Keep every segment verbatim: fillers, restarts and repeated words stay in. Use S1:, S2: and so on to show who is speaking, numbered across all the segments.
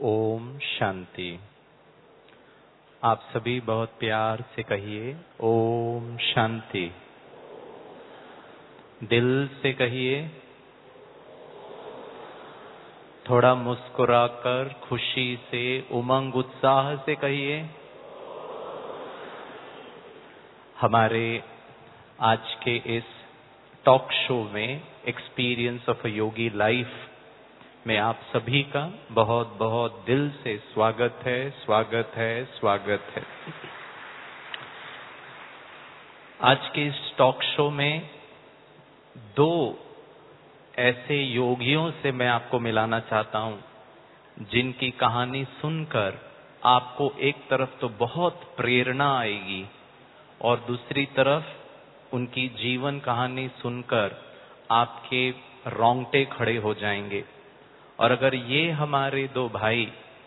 S1: ओम शांति। आप सभी बहुत प्यार से कहिए ओम शांति। दिल से कहिए, थोड़ा मुस्कुराकर खुशी से उमंग उत्साह से कहिए। हमारे आज के इस टॉक शो में experience of a yogi life में आप सभी का बहुत बहुत दिल से स्वागत है, स्वागत है, स्वागत है। आज के इस टॉक शो में दो ऐसे योगियों से मैं आपको मिलाना चाहता हूं, जिनकी कहानी सुनकर आपको एक तरफ तो बहुत प्रेरणा आएगी और दूसरी तरफ उनकी जीवन कहानी सुनकर आपके रोंगटे खड़े हो जाएंगे। और अगर ये हमारे दो भाई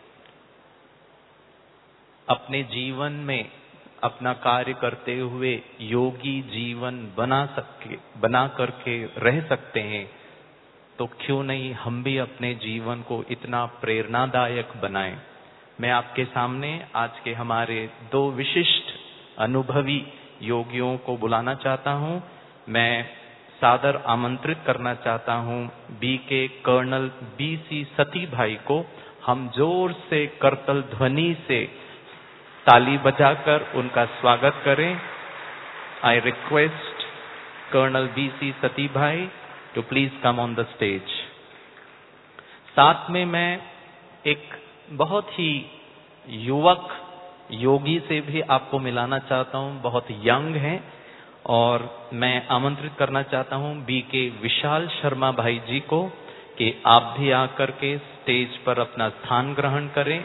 S1: अपने जीवन में अपना कार्य करते हुए योगी जीवन बना सके बना करके रह सकते हैं, तो क्यों नहीं हम भी अपने जीवन को इतना प्रेरणादायक बनाएं। मैं आपके सामने आज के हमारे दो विशिष्ट अनुभवी योगियों को बुलाना चाहता हूं। मैं सादर आमंत्रित करना चाहता हूं बी के कर्नल बी सी सती भाई को। हम जोर से करतल ध्वनि से ताली बजाकर उनका स्वागत करें। I request colonel B C Sati bhai to please come on the stage. साथ में मैं एक बहुत ही युवक योगी से भी आपको मिलाना चाहता हूं, बहुत यंग हैं, और मैं आमंत्रित करना चाहता हूं बी के विशाल शर्मा भाई जी को कि आप भी आकर के स्टेज पर अपना स्थान ग्रहण करें।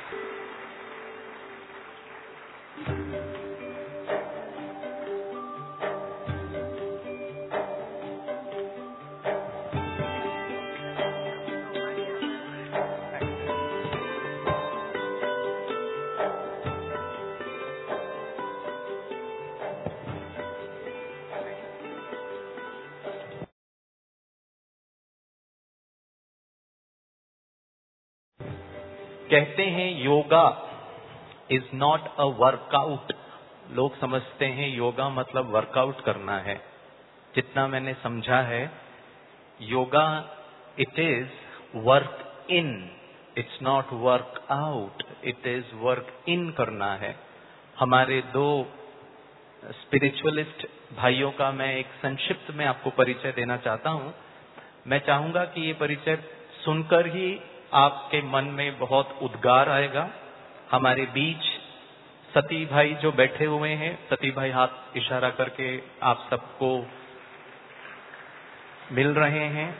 S1: कहते हैं yoga is not a workout. लोग समझते हैं योगा मतलब वर्कआउट करना है। जितना मैंने समझा है, yoga it is work in, it's not work out, it is work in करना है। हमारे दो स्पिरिचुअलिस्ट भाइयों का मैं एक संक्षिप्त में आपको परिचय देना चाहता हूं। मैं चाहूंगा कि ये परिचय सुनकर ही आपके मन में बहुत उद्गार आएगा। हमारे बीच सती भाई जो बैठे हुए हैं, सती भाई हाथ इशारा करके आप सबको मिल रहे हैं।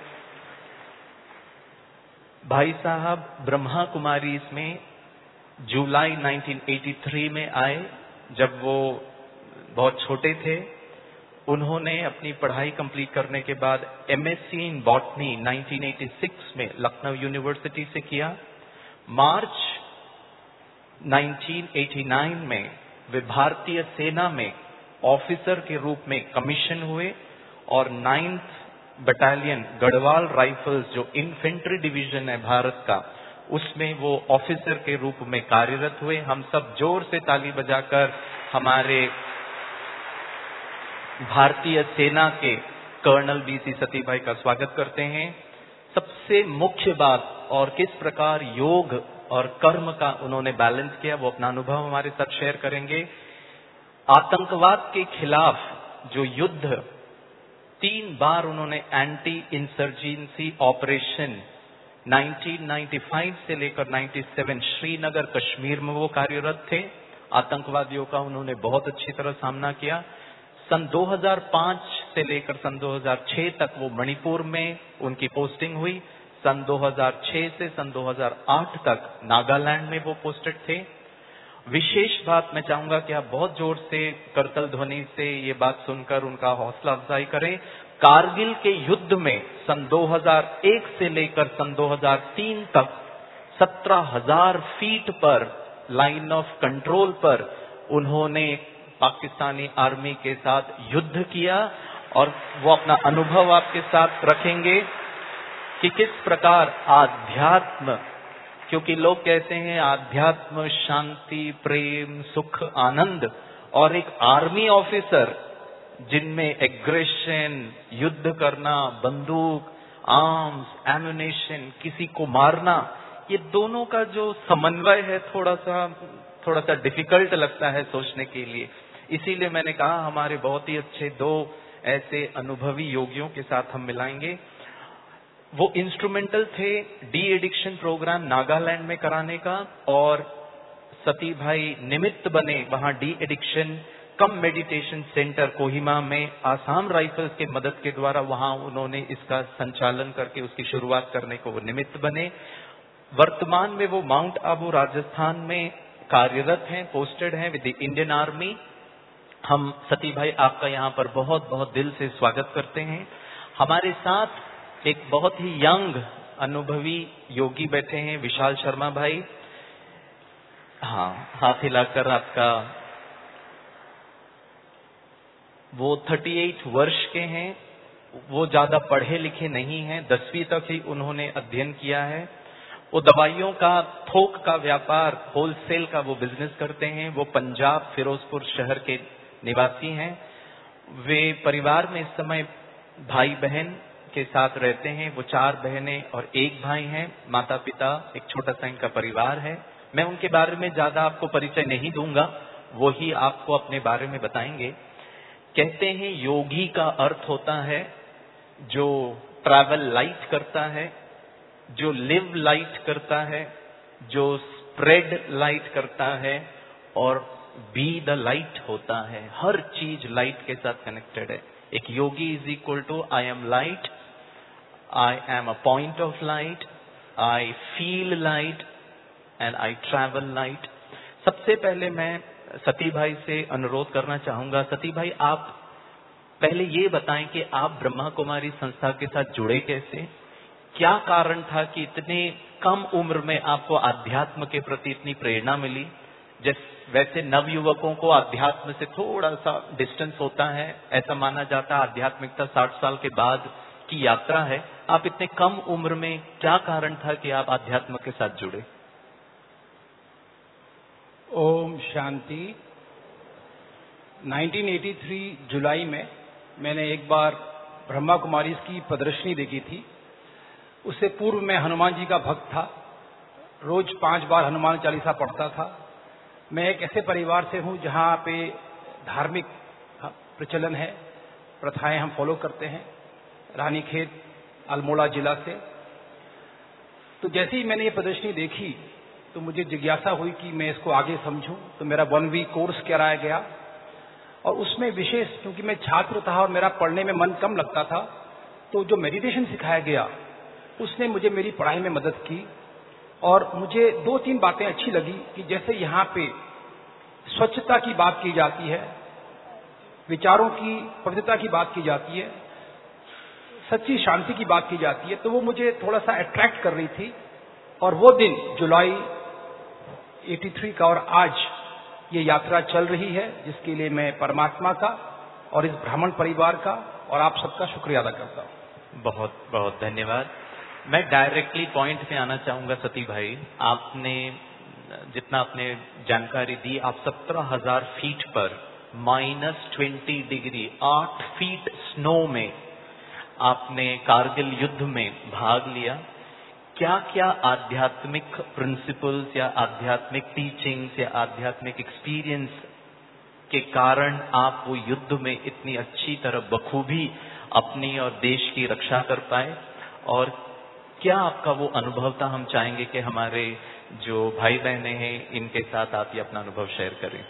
S1: भाई साहब ब्रह्मा कुमारी इसमें जुलाई उन्नीस सौ तिरासी में आए। जब वो बहुत छोटे थे, उन्होंने अपनी पढ़ाई कंप्लीट करने के बाद एमएससी इन बॉटनी उन्नीस सौ छियासी में लखनऊ यूनिवर्सिटी से किया। मार्च उन्नीस सौ नवासी में वे भारतीय सेना में ऑफिसर के रूप में कमीशन हुए और नाइन्थ बटालियन गढ़वाल राइफल्स जो इन्फेंट्री डिवीजन है भारत का, उसमें वो ऑफिसर के रूप में कार्यरत हुए। हम सब जोर से ताली बजाकर हमारे भारतीय सेना के कर्नल बी सी सती भाई का स्वागत करते हैं। सबसे मुख्य बात, और किस प्रकार योग और कर्म का उन्होंने बैलेंस किया, वो अपना अनुभव हमारे साथ शेयर करेंगे। आतंकवाद के खिलाफ जो युद्ध तीन बार उन्होंने एंटी इंसर्जेंसी ऑपरेशन उन्नीस सौ पचानवे से लेकर सत्तानवे श्रीनगर कश्मीर में वो कार्यरत थे। आतंकवादियों का उन्होंने बहुत अच्छी तरह सामना किया। सन दो हज़ार पाँच से लेकर सन दो हज़ार छह तक वो मणिपुर में उनकी पोस्टिंग हुई। सन दो हज़ार छह से सन दो हज़ार आठ तक नागालैंड में वो पोस्टेड थे। विशेष बात मैं चाहूंगा कि आप बहुत जोर से करतल ध्वनि से ये बात सुनकर उनका हौसला अफजाई करें। कारगिल के युद्ध में सन दो हज़ार एक से लेकर सन दो हज़ार तीन तक सत्रह हज़ार फीट पर लाइन ऑफ कंट्रोल पर उन्होंने पाकिस्तानी आर्मी के साथ युद्ध किया, और वो अपना अनुभव आपके साथ रखेंगे कि किस प्रकार आध्यात्म क्योंकि लोग कहते हैं आध्यात्म, शांति, प्रेम, सुख, आनंद, और एक आर्मी ऑफिसर जिनमें एग्रेशन, युद्ध करना, बंदूक, आर्म्स, एम्युनिशन, किसी को मारना, ये दोनों का जो समन्वय है थोड़ा सा थोड़ा सा डिफिकल्ट लगता है सोचने के लिए। इसीलिए मैंने कहा हमारे बहुत ही अच्छे दो ऐसे अनुभवी योगियों के साथ हम मिलाएंगे। वो इंस्ट्रूमेंटल थे डी एडिक्शन प्रोग्राम नागालैंड में कराने का, और सती भाई निमित्त बने वहां de addiction cum meditation centre Kohima में आसाम राइफल्स के मदद के द्वारा वहां उन्होंने इसका संचालन करके उसकी शुरुआत करने को वो निमित्त बने। वर्तमान में वो माउंट आबू राजस्थान में कार्यरत हैं, पोस्टेड हैं विद द इंडियन आर्मी। हम सती भाई आपका यहाँ पर बहुत बहुत दिल से स्वागत करते हैं। हमारे साथ एक बहुत ही यंग अनुभवी योगी बैठे हैं, विशाल शर्मा भाई। हाँ, हाथ हिलाकर आपका, वो अड़तीस वर्ष के हैं, वो ज्यादा पढ़े लिखे नहीं हैं, दसवीं तक ही उन्होंने अध्ययन किया है। वो दवाइयों का थोक का व्यापार, होलसेल का वो बिजनेस करते हैं। वो पंजाब फिरोजपुर शहर के निवासी हैं। वे परिवार में इस समय भाई बहन के साथ रहते हैं। वो चार बहनें और एक भाई हैं, माता पिता, एक छोटा सा इनका परिवार है। मैं उनके बारे में ज्यादा आपको परिचय नहीं दूंगा, वो ही आपको अपने बारे में बताएंगे। कहते हैं योगी का अर्थ होता है जो ट्रैवल लाइट करता है, जो लिव लाइट करता है, जो स्प्रेड लाइट करता है, और बी द लाइट होता है। हर चीज लाइट के साथ कनेक्टेड है। एक yogi is equal to I am light, I am a point of light, I feel light and I travel light. सबसे पहले मैं सती भाई से अनुरोध करना चाहूंगा। सती भाई, आप पहले ये बताएं कि आप ब्रह्मा कुमारी संस्था के साथ जुड़े कैसे? क्या कारण था कि इतने कम उम्र में आपको आध्यात्म के प्रति इतनी प्रेरणा मिली? जैसे वैसे नवयुवकों को आध्यात्म से थोड़ा सा डिस्टेंस होता है, ऐसा माना जाता है आध्यात्मिकता साठ साल के बाद की यात्रा है। आप इतने कम उम्र में, क्या कारण था कि आप आध्यात्म के साथ जुड़े?
S2: ओम शांति। उन्नीस सौ तिरासी जुलाई में मैंने एक बार ब्रह्मा कुमारी की प्रदर्शनी देखी थी। उससे पूर्व मैं हनुमान जी का भक्त था, रोज पांच बार हनुमान चालीसा पढ़ता था। मैं एक ऐसे परिवार से हूं जहां पे धार्मिक प्रचलन है, प्रथाएं हम फॉलो करते हैं। रानीखेत अल्मोड़ा जिला से। तो जैसे ही मैंने ये प्रदर्शनी देखी तो मुझे जिज्ञासा हुई कि मैं इसको आगे समझूं। तो मेरा वन वीक कोर्स कराया गया, और उसमें विशेष, क्योंकि मैं छात्र था और मेरा पढ़ने में मन कम लगता था, तो जो मेडिटेशन सिखाया गया उसने मुझे मेरी पढ़ाई में मदद की। और मुझे दो तीन बातें अच्छी लगी कि जैसे यहाँ पे स्वच्छता की बात की जाती है, विचारों की पवित्रता की बात की जाती है, सच्ची शांति की बात की जाती है, तो वो मुझे थोड़ा सा अट्रैक्ट कर रही थी। और वो दिन जुलाई तिरासी का, और आज ये यात्रा चल रही है, जिसके लिए मैं परमात्मा का और इस ब्राह्मण परिवार का और आप सबका शुक्रिया अदा करता हूँ।
S1: बहुत बहुत धन्यवाद। मैं डायरेक्टली पॉइंट पे आना चाहूंगा। सती भाई, आपने जितना आपने जानकारी दी, आप सत्रह हजार फीट पर माइनस ट्वेंटी डिग्री आठ फीट स्नो में आपने कारगिल युद्ध में भाग लिया। क्या क्या आध्यात्मिक प्रिंसिपल्स या आध्यात्मिक टीचिंग्स या आध्यात्मिक एक्सपीरियंस के कारण आप वो युद्ध में इतनी अच्छी तरह बखूबी अपनी और देश की रक्षा कर पाए? और क्या आपका वो अनुभव था? हम चाहेंगे कि हमारे जो भाई बहनें हैं इनके साथ आप ये अपना अनुभव शेयर करें।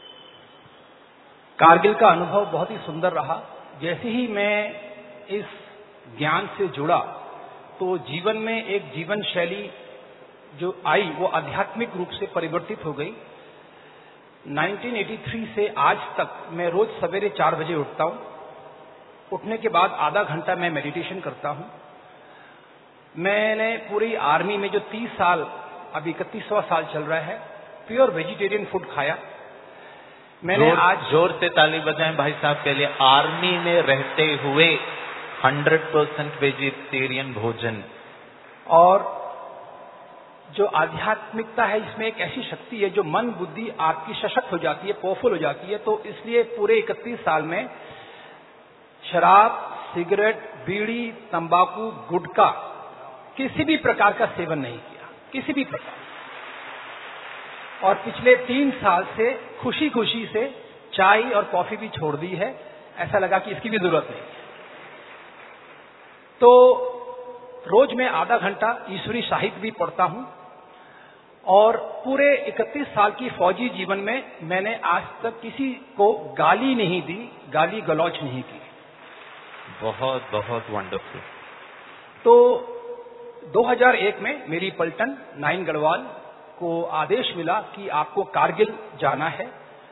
S2: कारगिल का अनुभव बहुत ही सुंदर रहा। जैसे ही मैं इस ज्ञान से जुड़ा तो जीवन में एक जीवन शैली जो आई वो आध्यात्मिक रूप से परिवर्तित हो गई। उन्नीस सौ तिरासी से आज तक मैं रोज सवेरे चार बजे उठता हूँ। उठने के बाद आधा घंटा मैं मेडिटेशन करता हूँ। मैंने पूरी आर्मी में जो तीस साल, अभी इकतीसवां साल चल रहा है, प्योर वेजिटेरियन फूड खाया। मैंने
S1: जोर,
S2: आज
S1: जोर से ताली बजाएं भाई साहब के लिए। आर्मी में रहते हुए हंड्रेड परसेंट वेजिटेरियन भोजन।
S2: और जो आध्यात्मिकता है, इसमें एक ऐसी शक्ति है जो मन बुद्धि आपकी सशक्त हो जाती है, पावरफुल हो जाती है। तो इसलिए पूरे इकतीस साल में शराब, सिगरेट, बीड़ी, तंबाकू, गुटखा किसी भी प्रकार का सेवन नहीं किया, किसी भी प्रकार। और पिछले तीन साल से खुशी खुशी से चाय और कॉफी भी छोड़ दी है। ऐसा लगा कि इसकी भी जरूरत नहीं है। तो रोज मैं आधा घंटा ईश्वरी साहित्य भी पढ़ता हूं और पूरे इकतीस साल की फौजी जीवन में मैंने आज तक किसी को गाली नहीं दी, गाली गलौच नहीं की।
S1: बहुत बहुत वंडरफुल।
S2: तो दो हज़ार एक में मेरी पलटन नाइन गढ़वाल को आदेश मिला कि आपको कारगिल जाना है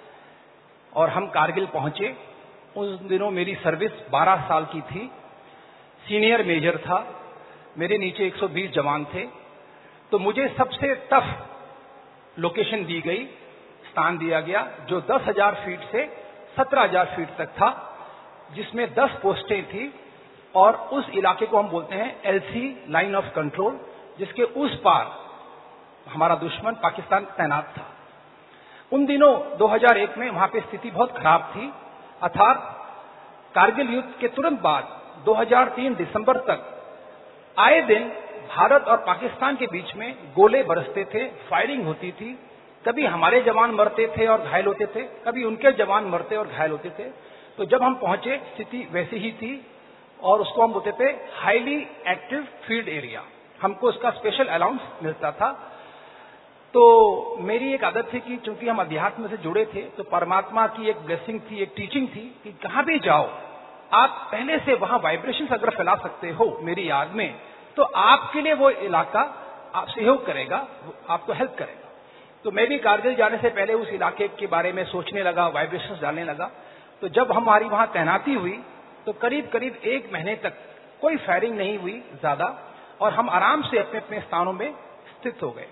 S2: और हम कारगिल पहुंचे। उस दिनों मेरी सर्विस बारह साल की थी, सीनियर मेजर था, मेरे नीचे एक सौ बीस जवान थे। तो मुझे सबसे टफ लोकेशन दी गई, स्थान दिया गया जो दस हज़ार फीट से सत्रह हज़ार फीट तक था, जिसमें दस पोस्टें थी और उस इलाके को हम बोलते हैं एलसी लाइन ऑफ कंट्रोल, जिसके उस पार हमारा दुश्मन पाकिस्तान तैनात था। उन दिनों दो हज़ार एक में वहां पे स्थिति बहुत खराब थी, अर्थात कारगिल युद्ध के तुरंत बाद दो हज़ार तीन दिसंबर तक आए दिन भारत और पाकिस्तान के बीच में गोले बरसते थे, फायरिंग होती थी। कभी हमारे जवान मरते थे और घायल होते थे, कभी उनके जवान मरते और घायल होते थे। तो जब हम पहुंचे स्थिति वैसी ही थी और उसको हम बोलते थे हाईली एक्टिव फील्ड एरिया। हमको उसका स्पेशल अलाउंस मिलता था। तो मेरी एक आदत थी कि चूंकि हम अध्यात्म से जुड़े थे, तो परमात्मा की एक ब्लेसिंग थी, एक टीचिंग थी कि कहां भी जाओ आप पहले से वहां वाइब्रेशंस अगर फैला सकते हो मेरी याद में, तो आपके लिए वो इलाका आप सहयोग करेगा, आपको हेल्प करेगा। तो मैं भी कारगिल जाने से पहले उस इलाके के बारे में सोचने लगा, वाइब्रेशंस डालने लगा। तो जब हमारी वहां तैनाती हुई तो करीब करीब एक महीने तक कोई फायरिंग नहीं हुई ज्यादा, और हम आराम से अपने अपने स्थानों में स्थित हो गए।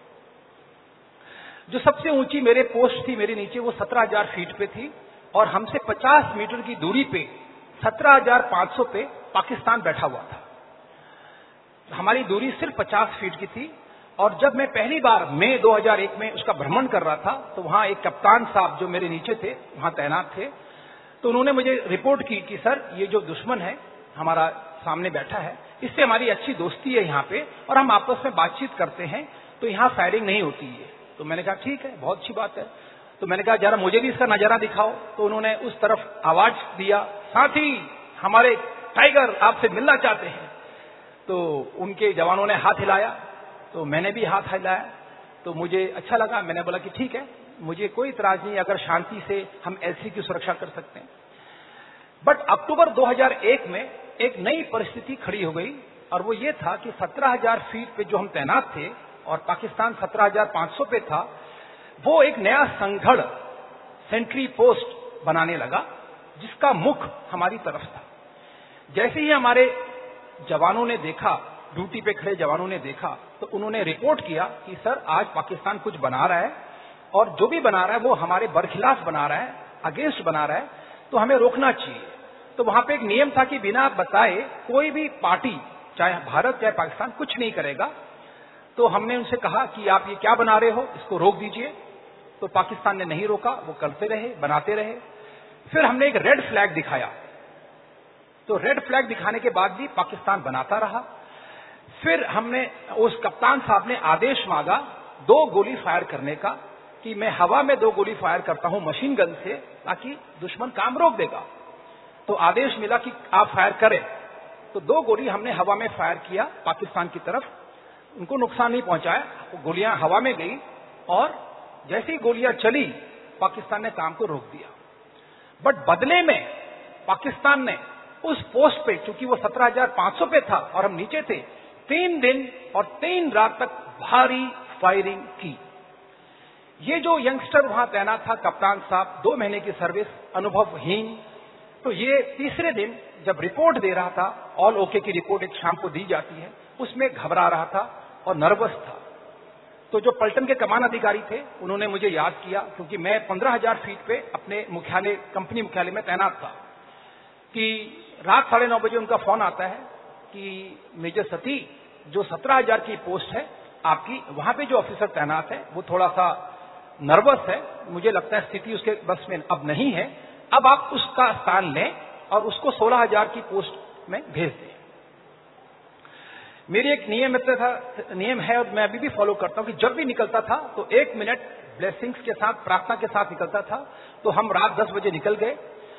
S2: जो सबसे ऊंची मेरे पोस्ट थी मेरे नीचे, वो सत्रह हज़ार फीट पे थी और हमसे पचास मीटर की दूरी पे सत्रह हज़ार पाँच सौ पे पाकिस्तान बैठा हुआ था। हमारी दूरी सिर्फ पचास फीट की थी। और जब मैं पहली बार मई दो हज़ार एक में उसका भ्रमण कर रहा था, तो वहां एक कप्तान साहब जो मेरे नीचे थे, वहां तैनात थे। तो उन्होंने मुझे रिपोर्ट की कि सर, ये जो दुश्मन है हमारा सामने बैठा है, इससे हमारी अच्छी दोस्ती है यहाँ पे और हम आपस में बातचीत करते हैं, तो यहाँ फायरिंग नहीं होती है। तो मैंने कहा ठीक है, बहुत अच्छी बात है। तो मैंने कहा जरा मुझे भी इसका नजारा दिखाओ। तो उन्होंने उस तरफ आवाज दिया, साथी हमारे टाइगर आपसे मिलना चाहते हैं। तो उनके जवानों ने हाथ हिलाया, तो मैंने भी हाथ हिलाया। तो मुझे अच्छा लगा, मैंने बोला कि ठीक है, मुझे कोई इतराज नहीं अगर शांति से हम एलसी की सुरक्षा कर सकते हैं। बट अक्टूबर दो हज़ार एक में एक नई परिस्थिति खड़ी हो गई, और वो ये था कि सत्रह हज़ार फीट पे जो हम तैनात थे और पाकिस्तान सत्रह हज़ार पाँच सौ पे था, वो एक नया संगढ़ सेंट्री पोस्ट बनाने लगा, जिसका मुख हमारी तरफ था। जैसे ही हमारे जवानों ने देखा, ड्यूटी पे खड़े जवानों ने देखा, तो उन्होंने रिपोर्ट किया कि सर आज पाकिस्तान कुछ बना रहा है, और जो भी बना रहा है वो हमारे बरखिलाफ बना रहा है, अगेंस्ट बना रहा है, तो हमें रोकना चाहिए। तो वहां पे एक नियम था कि बिना बताए कोई भी पार्टी, चाहे भारत चाहे पाकिस्तान, कुछ नहीं करेगा। तो हमने उनसे कहा कि आप ये क्या बना रहे हो, इसको रोक दीजिए। तो पाकिस्तान ने नहीं रोका, वो करते रहे, बनाते रहे। फिर हमने एक रेड फ्लैग दिखाया, तो रेड फ्लैग दिखाने के बाद भी पाकिस्तान बनाता रहा। फिर हमने, उस कप्तान साहब ने आदेश मांगा दो गोली फायर करने का, कि मैं हवा में दो गोली फायर करता हूं मशीन गन से, ताकि दुश्मन काम रोक देगा। तो आदेश मिला कि आप फायर करें। तो दो गोली हमने हवा में फायर किया पाकिस्तान की तरफ, उनको नुकसान नहीं पहुंचाया, वो गोलियां हवा में गई, और जैसी गोलियां चली पाकिस्तान ने काम को रोक दिया। बट बदले में पाकिस्तान ने उस पोस्ट पे, चूंकि वो सत्रह हज़ार पाँच सौ पे था और हम नीचे थे, तीन दिन और तीन रात तक भारी फायरिंग की। ये जो यंगस्टर वहां तैनात था, कप्तान साहब, दो महीने की सर्विस, अनुभवहीन, तो ये तीसरे दिन जब रिपोर्ट दे रहा था, ऑल ओके की रिपोर्ट एक शाम को दी जाती है, उसमें घबरा रहा था और नर्वस था। तो जो पलटन के कमान अधिकारी थे, उन्होंने मुझे याद किया, क्योंकि मैं पंद्रह हज़ार फीट पे अपने मुख्यालय, कंपनी मुख्यालय में तैनात था, कि रात साढ़े नौ बजे उनका फोन आता है कि मेजर सती, जो सत्रह हज़ार की पोस्ट है आपकी वहां पे जो ऑफिसर तैनात है वो थोड़ा सा नर्वस है, मुझे लगता है स्थिति उसके बस में अब नहीं है, अब आप उसका स्थान लें और उसको सोलह हजार की पोस्ट में भेज दें। मेरी एक नियम था नियम है और मैं अभी भी फॉलो करता हूं कि जब भी निकलता था तो एक मिनट ब्लेसिंग्स के साथ, प्रार्थना के साथ निकलता था। तो हम रात दस बजे निकल गए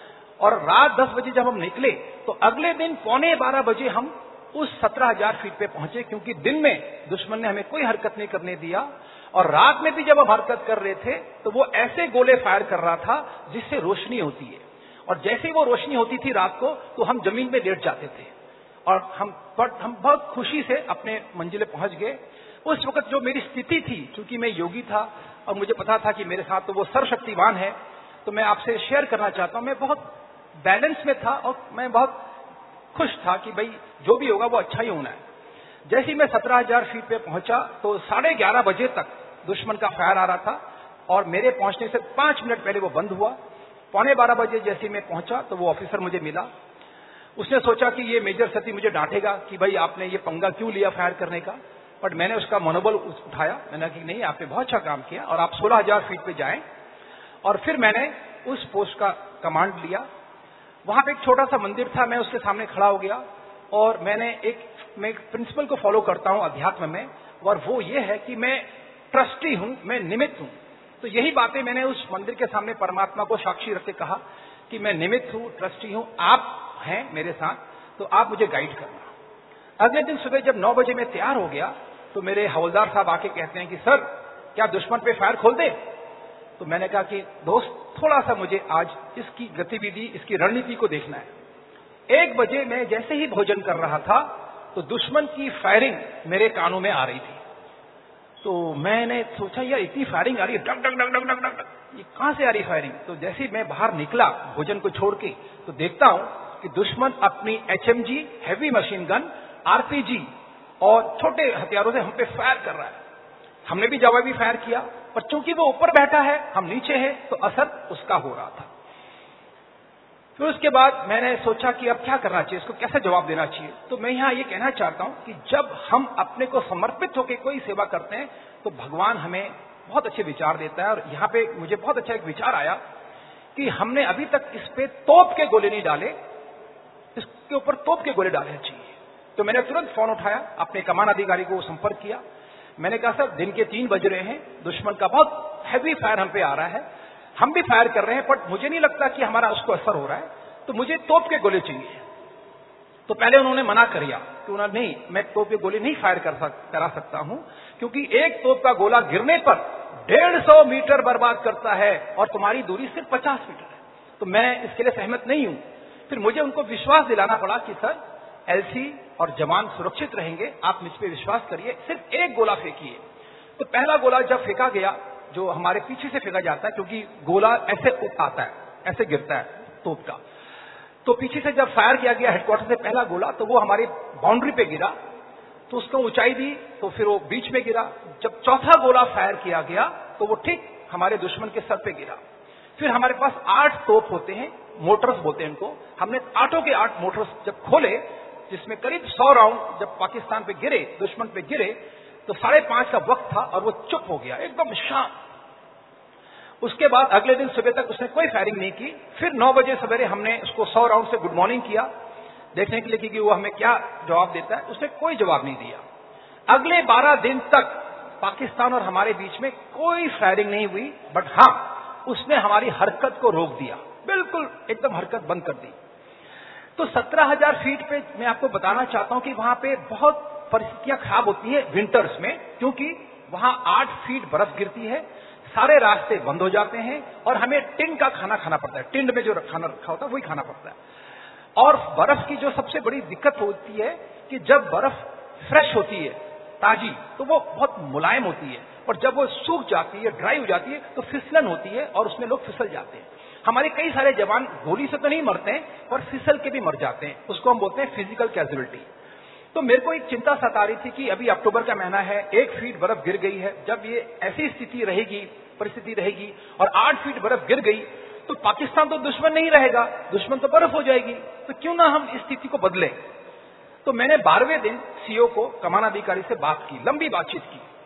S2: और रात दस बजे जब हम निकले तो अगले दिन पौने बारह बजे हम उस सत्रह हजार फीट पे पहुंचे, क्योंकि दिन में दुश्मन ने हमें कोई हरकत नहीं करने दिया और रात में भी जब हम हरकत कर रहे थे तो वो ऐसे गोले फायर कर रहा था जिससे रोशनी होती है, और जैसे ही वो रोशनी होती थी रात को तो हम जमीन पे लेट जाते थे और हम बट हम बहुत खुशी से अपने मंजिले पहुंच गए। उस वक्त जो मेरी स्थिति थी, क्योंकि मैं योगी था और मुझे पता था कि मेरे साथ तो वो सर्वशक्तिमान है, तो मैं आपसे शेयर करना चाहता हूं। मैं बहुत बैलेंस में था और मैं बहुत खुश था कि भाई जो भी होगा वो अच्छा ही होना है। जैसे ही मैं सत्रह हजार फीट पे पहुंचा तो साढ़े ग्यारह बजे तक दुश्मन का फायर आ रहा था और मेरे पहुंचने से पांच मिनट पहले वो बंद हुआ। पौने बारह बजे जैसे ही मैं पहुंचा तो वो ऑफिसर मुझे मिला। उसने सोचा कि ये मेजर सती मुझे डांटेगा कि भाई आपने ये पंगा क्यों लिया फायर करने का, बट मैंने उसका मनोबल उठाया। मैंने कहा कि नहीं, आपने बहुत अच्छा काम किया और आप सोलह हजार फीट पे जाएं। और फिर मैंने उस पोस्ट का कमांड लिया। वहां पे एक छोटा सा मंदिर था, मैं उसके सामने खड़ा हो गया और मैंने एक मैं एक प्रिंसिपल को फॉलो करता हूं अध्यात्म में, और वो ये है कि मैं ट्रस्टी हूं, मैं निमित्त हूं। तो यही बातें मैंने उस मंदिर के सामने परमात्मा को साक्षी रख के कहा कि मैं निमित्त हूं, ट्रस्टी हूं, आप हैं मेरे साथ, तो आप मुझे गाइड करना। अगले दिन सुबह जब नौ बजे मैं तैयार हो गया तो मेरे हवलदार साहब आके कहते हैं कि सर क्या दुश्मन पे फायर खोल दे? तो मैंने कहा कि दोस्त थोड़ा सा मुझे आज इसकी गतिविधि, इसकी रणनीति को देखना है। एक बजे मैं जैसे ही भोजन कर रहा था तो दुश्मन की फायरिंग मेरे कानों में आ रही थी। तो मैंने सोचा यार इतनी फायरिंग आ रही है, डग डग डग डग डग डग, ये कहां से आ रही फायरिंग? तो जैसे ही मैं बाहर निकला भोजन को छोड़ के तो देखता हूं कि दुश्मन अपनी HMG, heavy machine gun, RPG और छोटे हथियारों से हम पे फायर कर रहा है। हमने भी जवाबी फायर किया, पर चूंकि वो ऊपर बैठा है, हम नीचे हैं, तो असर उसका हो रहा था। फिर उसके बाद मैंने सोचा कि अब क्या करना चाहिए, इसको कैसे जवाब देना चाहिए। तो मैं यहां ये कहना चाहता हूं कि जब हम अपने को समर्पित होकर कोई सेवा करते हैं तो भगवान हमें बहुत अच्छे विचार देता है। और यहां पे मुझे बहुत अच्छा एक विचार आया कि हमने अभी तक इस पे तोप के गोले नहीं डाले, इसके ऊपर तोप के गोले डालने चाहिए। तो मैंने तुरंत फोन उठाया, अपने कमान अधिकारी को संपर्क किया। मैंने कहा सर दिन के तीन बज रहे हैं, दुश्मन का बहुत हैवी फायर हम पे आ रहा है, हम भी फायर कर रहे हैं, बट मुझे नहीं लगता कि हमारा उसको असर हो रहा है, तो मुझे तोप के गोले चाहिए। तो पहले उन्होंने मना कर दिया कि उन्होंने नहीं, मैं तोप के गोले नहीं फायर कर सक, करा सकता हूं, क्योंकि एक तोप का गोला गिरने पर डेढ़ सौ मीटर बर्बाद करता है और तुम्हारी दूरी सिर्फ पचास मीटर है, तो मैं इसके लिए सहमत नहीं हूं। फिर मुझे उनको विश्वास दिलाना पड़ा कि सर एलसी और जवान सुरक्षित रहेंगे, आप मुझ पर विश्वास करिए, सिर्फ एक गोला फेंकिए। तो पहला गोला जब फेंका गया, जो हमारे पीछे से फेंका जाता है, क्योंकि गोला ऐसे आता है, ऐसे गिरता है तोप का, तो पीछे से जब फायर किया गया हेडक्वार्टर से पहला गोला, तो वो हमारी बाउंड्री पे गिरा, तो उसको ऊंचाई दी, तो फिर वो बीच में गिरा। जब चौथा गोला फायर किया गया तो वो ठीक हमारे दुश्मन के सर पे गिरा। फिर हमारे पास आठ तोप होते हैं, मोटर्स बोलते हैं इनको। हमने आठों के आठ मोटर्स जब खोले, जिसमें करीब सौ राउंड जब पाकिस्तान पे गिरे, दुश्मन पे गिरे, तो साढ़े पांच का वक्त था और वो चुप हो गया, एकदम शांत। उसके बाद अगले दिन सुबह तक उसने कोई फायरिंग नहीं की। फिर नौ बजे सवेरे हमने उसको सौ राउंड से गुड मॉर्निंग किया, देखने के लिए कि वो हमें क्या जवाब देता है। उसने कोई जवाब नहीं दिया। अगले बारह दिन तक पाकिस्तान और हमारे बीच में कोई फायरिंग नहीं हुई, बट हां, उसने हमारी हरकत को रोक दिया, बिल्कुल एकदम हरकत बंद कर दी। तो सत्रह हजार फीट पे मैं आपको बताना चाहता हूं कि वहां पे बहुत परिस्थितियां खराब होती है विंटर्स में, क्योंकि वहां आठ फीट बर्फ गिरती है, सारे रास्ते बंद हो जाते हैं और हमें टिन का खाना खाना पड़ता है। टिन में जो खाना रखा होता है वही खाना पड़ता है। और बर्फ की जो सबसे बड़ी दिक्कत होती है कि जब बर्फ फ्रेश होती है, ताजी, तो वो बहुत मुलायम होती है, और जब वो सूख जाती है, ड्राई हो जाती है, तो फिसलन होती है और उसमें लोग फिसल जाते हैं। हमारे कई सारे जवान गोली से तो नहीं मरते हैं, पर फिसल के भी मर जाते हैं। उसको हम बोलते हैं फिजिकल कैजुअलिटी। तो मेरे को एक चिंता सता रही थी कि अभी अक्टूबर का महीना है, एक फीट बर्फ गिर गई है, जब ये ऐसी स्थिति रहेगी, परिस्थिति रहेगी और आठ फीट बर्फ गिर गई, तो पाकिस्तान तो दुश्मन नहीं रहेगा, दुश्मन तो बर्फ हो जाएगी, तो क्यों ना हम इस स्थिति को बदलें। तो मैंने बारहवें दिन सीओ को, कमानाधिकारी से बात की, लंबी बातचीत की।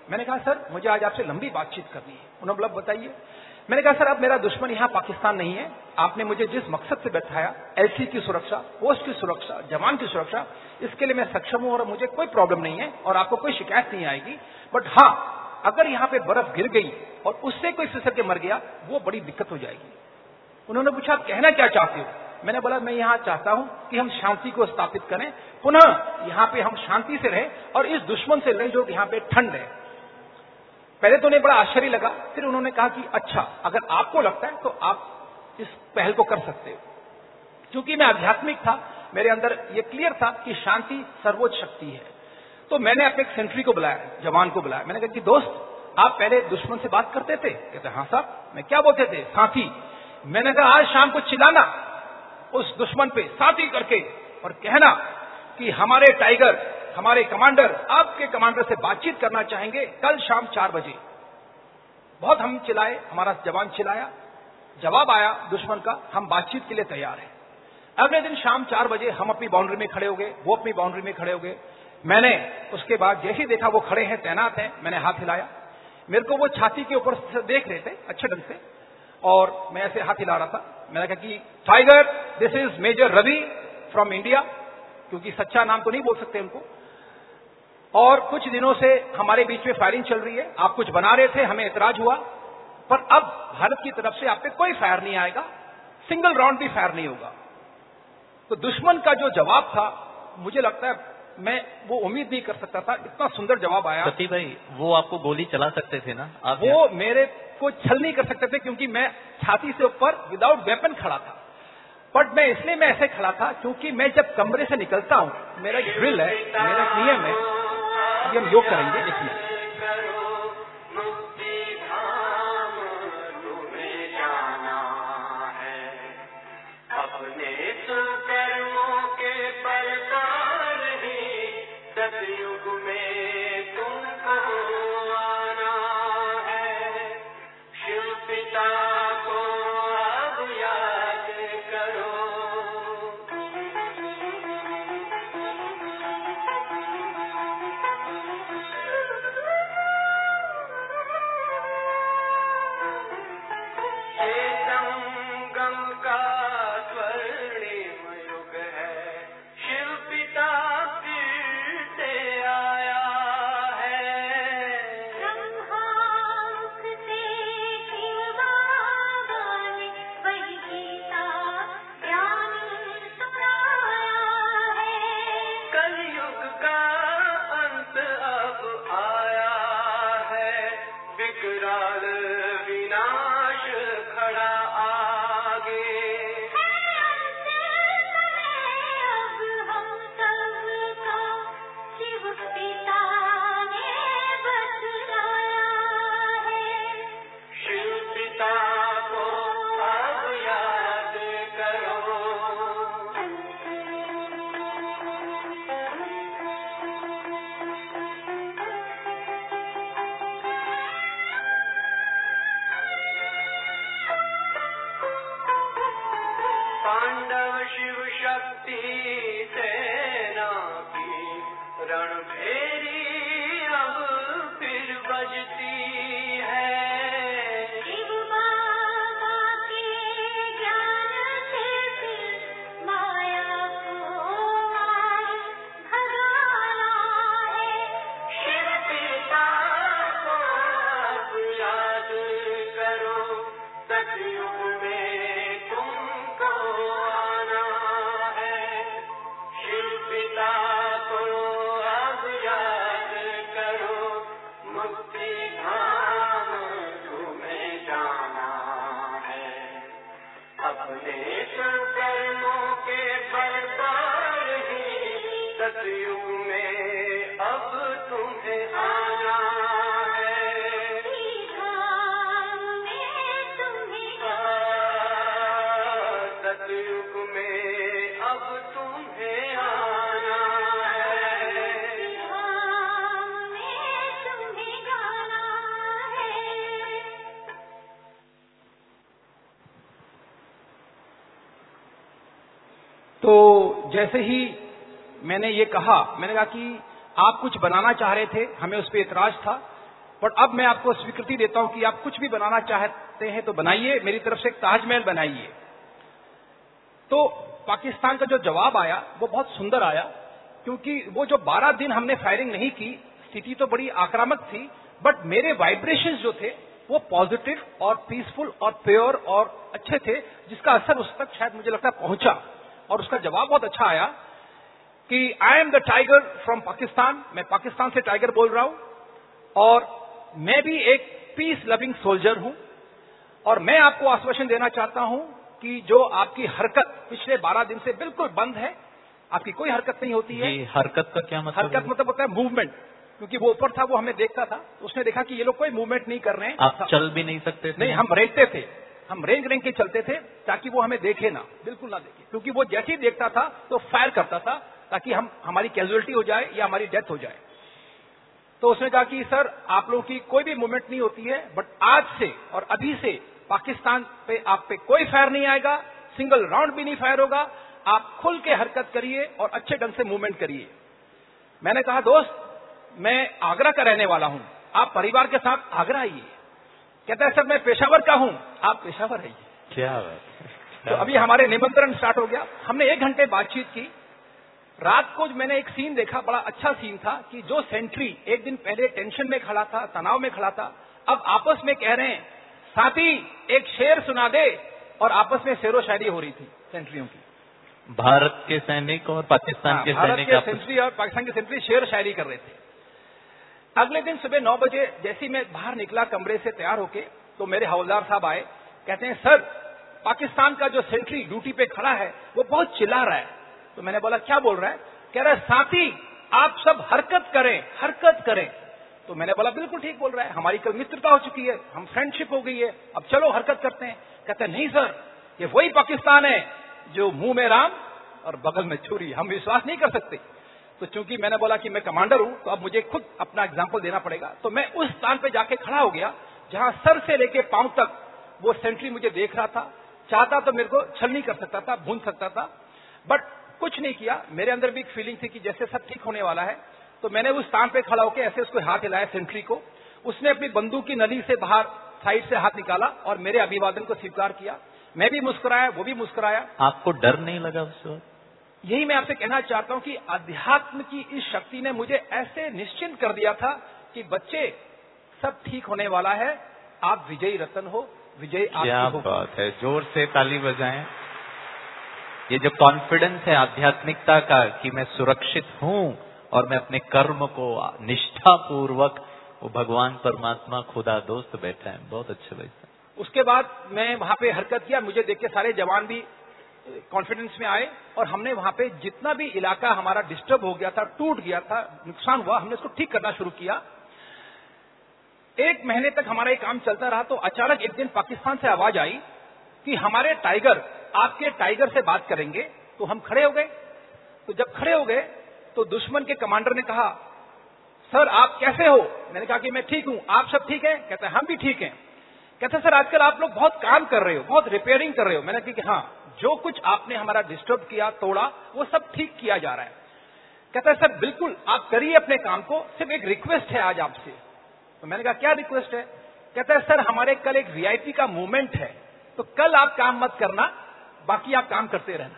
S2: मैंने कहा सर मुझे आज आपसे लंबी बातचीत करनी है। उन्होंने बोला बताइए। मैंने कहा सर अब मेरा दुश्मन यहाँ पाकिस्तान नहीं है, आपने मुझे जिस मकसद से बैठाया, एलसी की सुरक्षा, पोस्ट की सुरक्षा, जवान की सुरक्षा, इसके लिए मैं सक्षम हूं और मुझे कोई प्रॉब्लम नहीं है और आपको कोई शिकायत नहीं आएगी। बट हाँ, अगर यहाँ पे बर्फ गिर गई और उससे कोई फिसल के मर गया, वो बड़ी दिक्कत हो जाएगी। उन्होंने पूछा कहना क्या चाहते हो? मैंने बोला मैं यहाँ चाहता हूं कि हम शांति को स्थापित करें, पुनः यहाँ पे हम शांति से रहें और इस दुश्मन से लड़ें जो यहाँ पे ठंड है। पहले तो उन्हें बड़ा आश्चर्य लगा, फिर उन्होंने कहा कि अच्छा अगर आपको लगता है तो आप इस पहल को कर सकते हो। क्योंकि मैं आध्यात्मिक था, मेरे अंदर ये क्लियर था कि शांति सर्वोच्च शक्ति है। तो मैंने अपने एक सेंट्री को बुलाया, जवान को बुलाया। मैंने कहा कि दोस्त आप पहले दुश्मन से बात करते थे? कहते हाँ साहब। मैं क्या बोलते थे? साथी। मैंने कहा आज शाम को चिल्लाना उस दुश्मन पे साथी करके और कहना कि हमारे टाइगर, हमारे कमांडर आपके कमांडर से बातचीत करना चाहेंगे कल शाम चार बजे। बहुत हम चिल्लाए, हमारा जवान चिल्लाया, जवाब आया दुश्मन का, हम बातचीत के लिए तैयार हैं। अगले दिन शाम चार बजे हम अपनी बाउंड्री में खड़े हो गए, वो अपनी बाउंड्री में खड़े हो गए। मैंने उसके बाद जैसे ही देखा वो खड़े हैं, तैनात हैं, मैंने हाथ हिलाया। मेरे को वो छाती के ऊपर से देख रहे थे अच्छे ढंग से और मैं ऐसे हाथ हिला रहा था। मैंने कहा कि tiger this is major Ravi from India, क्योंकि सच्चा नाम तो नहीं बोल सकते उनको। और कुछ दिनों से हमारे बीच में फायरिंग चल रही है, आप कुछ बना रहे थे, हमें एतराज हुआ, पर अब भारत की तरफ से आप पे कोई फायर नहीं आएगा, सिंगल राउंड भी फायर नहीं होगा। तो दुश्मन का जो जवाब था, मुझे लगता है मैं वो उम्मीद नहीं कर सकता था, इतना सुंदर जवाब आया।
S1: सती भाई वो आपको गोली चला सकते थे ना? आप
S2: वो मेरे को छल नहीं कर सकते थे क्योंकि मैं छाती से ऊपर विदाउट वेपन खड़ा था। बट मैं इसलिए मैं ऐसे खड़ा था क्योंकि मैं जब कमरे से निकलता हूं, मेरा एक ड्रिल है, मेरा एक नियम है। अभी हम योग करेंगे इसमें। तो जैसे ही मैंने ये कहा, मैंने कहा कि आप कुछ बनाना चाह रहे थे, हमें उस पर इतराज था, बट अब मैं आपको स्वीकृति देता हूं कि आप कुछ भी बनाना चाहते हैं तो बनाइए, मेरी तरफ से एक ताजमहल बनाइए। तो पाकिस्तान का जो जवाब आया वो बहुत सुंदर आया, क्योंकि वो जो बारह दिन हमने फायरिंग नहीं की, स्थिति तो बड़ी आक्रामक थी, बट मेरे वाइब्रेशंस जो थे वो पॉजिटिव और पीसफुल और प्योर और अच्छे थे, जिसका असर उस तक शायद मुझे लगता है पहुंचा। और उसका जवाब बहुत अच्छा आया कि I am the tiger from Pakistan, मैं पाकिस्तान से टाइगर बोल रहा हूं, और मैं भी एक पीस लविंग सोल्जर हूं, और मैं आपको आश्वासन देना चाहता हूं कि जो आपकी हरकत पिछले बारह दिन से बिल्कुल बंद है, आपकी कोई हरकत नहीं होती है।
S1: ये हरकत का क्या मतलब?
S2: हरकत मतलब होता है मूवमेंट, क्योंकि वो ऊपर था, वो हमें देखता था, तो उसने देखा कि ये लोग कोई मूवमेंट नहीं कर रहे हैं।
S1: आप चल भी नहीं सकते थे?
S2: नहीं, हम रेंगते थे, हम रेंग रेंग के चलते थे ताकि वो हमें देखे ना, बिल्कुल ना देखे, क्योंकि वो जैसे ही देखता था तो फायर करता था ताकि हम हमारी कैजुअलिटी हो जाए या हमारी डेथ हो जाए। तो उसने कहा कि सर आप लोगों की कोई भी मूवमेंट नहीं होती है, बट आज से और अभी से पाकिस्तान पे आप पे कोई फायर नहीं आएगा, सिंगल राउंड भी नहीं फायर होगा, आप खुल के हरकत करिए और अच्छे ढंग से मूवमेंट करिए। मैंने कहा दोस्त मैं आगरा का रहने वाला हूं, आप परिवार के साथ आगरा आइए। कहता है सर मैं पेशावर का हूं, आप पेशावर आइए।
S1: क्या बात।
S2: तो अभी हमारे निमंत्रण स्टार्ट हो गया, हमने एक घंटे बातचीत की। रात को मैंने एक सीन देखा, बड़ा अच्छा सीन था कि जो सेंट्री एक दिन पहले टेंशन में खड़ा था, तनाव में खड़ा था, अब आपस में कह रहे हैं साथी एक शेर सुना दे, और आपस में शेरो शायरी हो रही थी सेंट्रियों की।
S1: भारत के सैनिक और पाकिस्तान
S2: हाँ,
S1: के
S2: भारत
S1: सैनिक
S2: के सेंट्री और पाकिस्तान के सेंट्री शेर शायरी कर रहे थे। अगले दिन सुबह नौ बजे जैसे मैं बाहर निकला कमरे से तैयार होके, तो मेरे हवलदार साहब आए, कहते हैं सर पाकिस्तान का जो सेंट्री ड्यूटी पे खड़ा है वो बहुत चिल्ला रहा है। तो मैंने बोला क्या बोल रहा है? कह रहा है साथी आप सब हरकत करें, हरकत करें। तो मैंने बोला बिल्कुल ठीक बोल रहा है, हमारी कल मित्रता हो चुकी है, हम फ्रेंडशिप हो गई है, अब चलो हरकत करते हैं। कहते हैं नहीं सर, ये वही पाकिस्तान है जो मुंह में राम और बगल में छुरी, हम विश्वास नहीं कर सकते। तो चूंकि मैंने बोला कि मैं कमांडर हूं तो अब मुझे खुद अपना एग्जाम्पल देना पड़ेगा, तो मैं उस स्थान पे जाके खड़ा हो गया जहां सर से लेके पांव तक वो सेंट्री मुझे देख रहा था। चाहता तो मेरे को छल नहीं कर सकता था, भून सकता था, बट कुछ नहीं किया। मेरे अंदर भी एक फीलिंग थी कि जैसे सब ठीक होने वाला है, तो मैंने उस स्थान पे खड़ा होकर ऐसे उसको हाथ हिलाया सेंट्री को। उसने अपनी बंदूक की नली से बाहर साइड से हाथ निकाला और मेरे अभिवादन को स्वीकार किया। मैं भी मुस्कुराया, वो भी मुस्कुराया।
S1: आपको डर नहीं लगा उस वक्त?
S2: यही मैं आपसे कहना चाहता हूं कि अध्यात्म की इस शक्ति ने मुझे ऐसे निश्चिंत कर दिया था कि बच्चे सब ठीक होने वाला है, आप विजयी रतन हो, विजयी आपकी
S1: क्या
S2: हो।
S1: बात है, जोर से ताली बजाएं। ये जो कॉन्फिडेंस है आध्यात्मिकता का कि मैं सुरक्षित हूं और मैं अपने कर्म को निष्ठा पूर्वक, वो भगवान परमात्मा खुदा दोस्त बैठा है, बहुत अच्छे भाई साहब।
S2: उसके बाद मैं वहां पे हरकत किया, मुझे देख के सारे जवान भी कॉन्फिडेंस में आए और हमने वहां पे जितना भी इलाका हमारा डिस्टर्ब हो गया था, टूट गया था, नुकसान हुआ, हमने उसको ठीक करना शुरू किया। एक महीने तक हमारा ये काम चलता रहा, तो अचानक एक दिन पाकिस्तान से आवाज आई कि हमारे टाइगर आपके टाइगर से बात करेंगे। तो हम खड़े हो गए। तो जब खड़े हो गए तो दुश्मन के कमांडर ने कहा सर आप कैसे हो? मैंने कहा कि मैं ठीक हूं, आप सब ठीक हैं? कहते हैं हम भी ठीक हैं। कहते सर आजकल आप लोग बहुत काम कर रहे हो, बहुत रिपेयरिंग कर रहे हो। मैंने कहा कि हाँ, जो कुछ आपने हमारा डिस्टर्ब किया, तोड़ा, वो सब ठीक किया जा रहा है। कहता है सर बिल्कुल आप करिए अपने काम को, सिर्फ एक रिक्वेस्ट है आज आपसे। तो मैंने कहा क्या रिक्वेस्ट है? कहता है सर हमारे कल एक वीआईपी का मूवमेंट है, तो कल आप काम मत करना, बाकी आप काम करते रहना,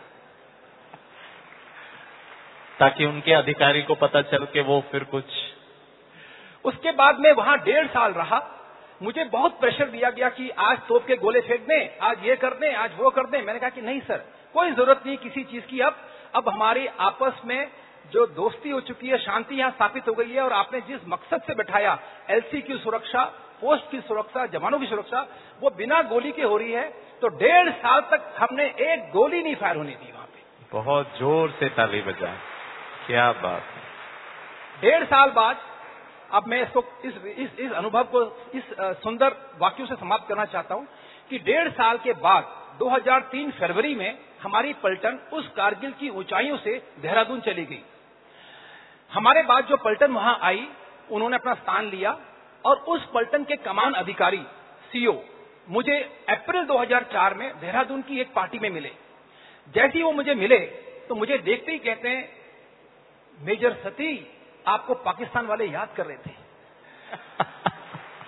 S1: ताकि उनके अधिकारी को पता चल के वो फिर कुछ।
S2: उसके बाद मैं वहां डेढ़ साल रहा। मुझे बहुत प्रेशर दिया गया कि आज तोप के गोले फेंक दें, आज ये कर दें, आज वो कर दें। मैंने कहा कि नहीं सर, कोई जरूरत नहीं किसी चीज की। अब अब हमारी आपस में जो दोस्ती हो चुकी है, शांति यहां स्थापित हो गई है, और आपने जिस मकसद से बैठाया, एलसी की सुरक्षा, पोस्ट की सुरक्षा, जवानों की सुरक्षा, वो बिना गोली के हो रही है। तो डेढ़ साल तक हमने एक गोली नहीं फायर होने दी वहां पे।
S1: बहुत जोर से ताली बजाएं, क्या बात है।
S2: डेढ़ साल बाद अब मैं इसको इस इस, इस अनुभव को इस सुंदर वाक्यों से समाप्त करना चाहता हूं कि डेढ़ साल के बाद दो हज़ार तीन फरवरी में हमारी पलटन उस कारगिल की ऊंचाइयों से देहरादून चली गई। हमारे बाद जो पलटन वहां आई, उन्होंने अपना स्थान लिया, और उस पलटन के कमान अधिकारी सीओ मुझे अप्रैल दो हज़ार चार में देहरादून की एक पार्टी में मिले। जैसे ही वो मुझे मिले तो मुझे देखते ही कहते हैं मेजर सती आपको पाकिस्तान वाले याद कर रहे थे।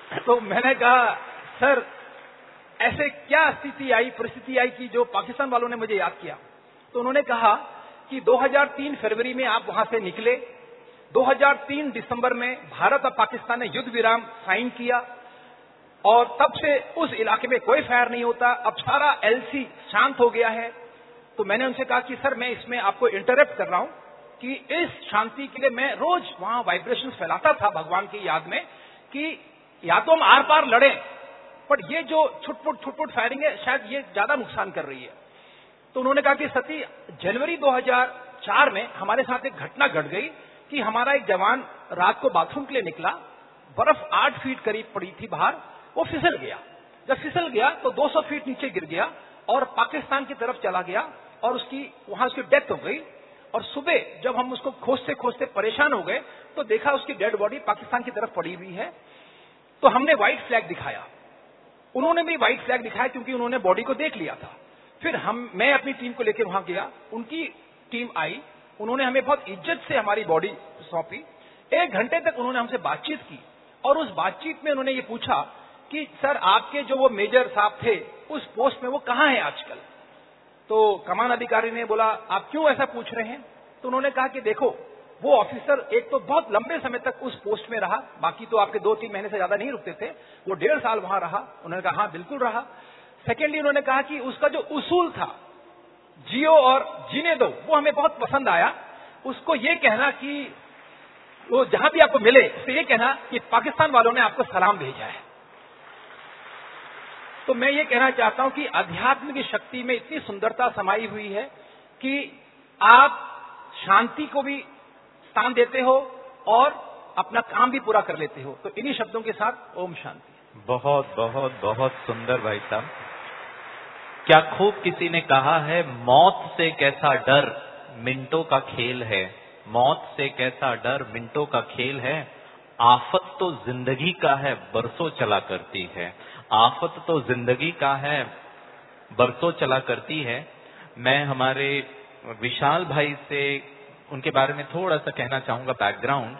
S2: तो मैंने कहा सर ऐसे क्या स्थिति आई, परिस्थिति आई कि जो पाकिस्तान वालों ने मुझे याद किया। तो उन्होंने कहा कि दो हज़ार तीन फरवरी में आप वहां से निकले, दो हज़ार तीन दिसंबर में भारत और पाकिस्तान ने युद्ध विराम साइन किया और तब से उस इलाके में कोई फायर नहीं होता, अब सारा एलसी शांत हो गया है। तो मैंने उनसे कहा कि सर मैं इसमें आपको इंटरप्ट कर रहा हूं कि इस शांति के लिए मैं रोज वहां वाइब्रेशंस फैलाता था भगवान की याद में कि या तो हम आर पार लड़ें, पर ये जो छुटपुट छुटपुट फायरिंग है शायद ये ज्यादा नुकसान कर रही है। तो उन्होंने कहा कि सती जनवरी दो हज़ार चार में हमारे साथ एक घटना घट गई कि हमारा एक जवान रात को बाथरूम के लिए निकला, बर्फ आठ फीट करीब पड़ी थी बाहर, वो फिसल गया। जब फिसल गया तो दो सौ फीट नीचे गिर गया और पाकिस्तान की तरफ चला गया और उसकी वहां उसकी डेथ हो गई। और सुबह जब हम उसको खोजते खोजते परेशान हो गए तो देखा उसकी डेड बॉडी पाकिस्तान की तरफ पड़ी हुई है। तो हमने व्हाइट फ्लैग दिखाया, उन्होंने भी व्हाइट फ्लैग दिखाया क्योंकि उन्होंने बॉडी को देख लिया था। फिर हम मैं अपनी टीम को लेकर वहां गया, उनकी टीम आई, उन्होंने हमें बहुत इज्जत से हमारी बॉडी सौंपी। एक घंटे तक उन्होंने हमसे बातचीत की और उस बातचीत में उन्होंने ये पूछा कि सर आपके जो वो मेजर साहब थे उस पोस्ट में वो कहां है आजकल। तो कमान अधिकारी ने बोला आप क्यों ऐसा पूछ रहे हैं। तो उन्होंने कहा कि देखो वो ऑफिसर एक तो बहुत लंबे समय तक उस पोस्ट में रहा, बाकी तो आपके दो तीन महीने से ज्यादा नहीं रुकते थे, वो डेढ़ साल वहां रहा। उन्होंने कहा हाँ बिल्कुल रहा। सेकेंडली उन्होंने कहा कि उसका जो उसूल था जियो और जीने दो वो हमें बहुत पसंद आया। उसको ये कहना कि वो जहां भी आपको मिले उससे ये कहना कि पाकिस्तान वालों ने आपको सलाम भेजा है। तो मैं ये कहना चाहता हूं कि अध्यात्म की शक्ति में इतनी सुंदरता समाई हुई है कि आप शांति को भी स्थान देते हो और अपना काम भी पूरा कर लेते हो। तो इन्हीं शब्दों के साथ ओम शांति।
S1: बहुत बहुत बहुत सुंदर भाई साहब। क्या खूब किसी ने कहा है, मौत से कैसा डर मिनटों का खेल है, मौत से कैसा डर मिनटों का खेल है, आफत तो जिंदगी का है बरसों चला करती है, आफत तो जिंदगी का है बरसों चला करती है। मैं हमारे विशाल भाई से उनके बारे में थोड़ा सा कहना चाहूंगा बैकग्राउंड।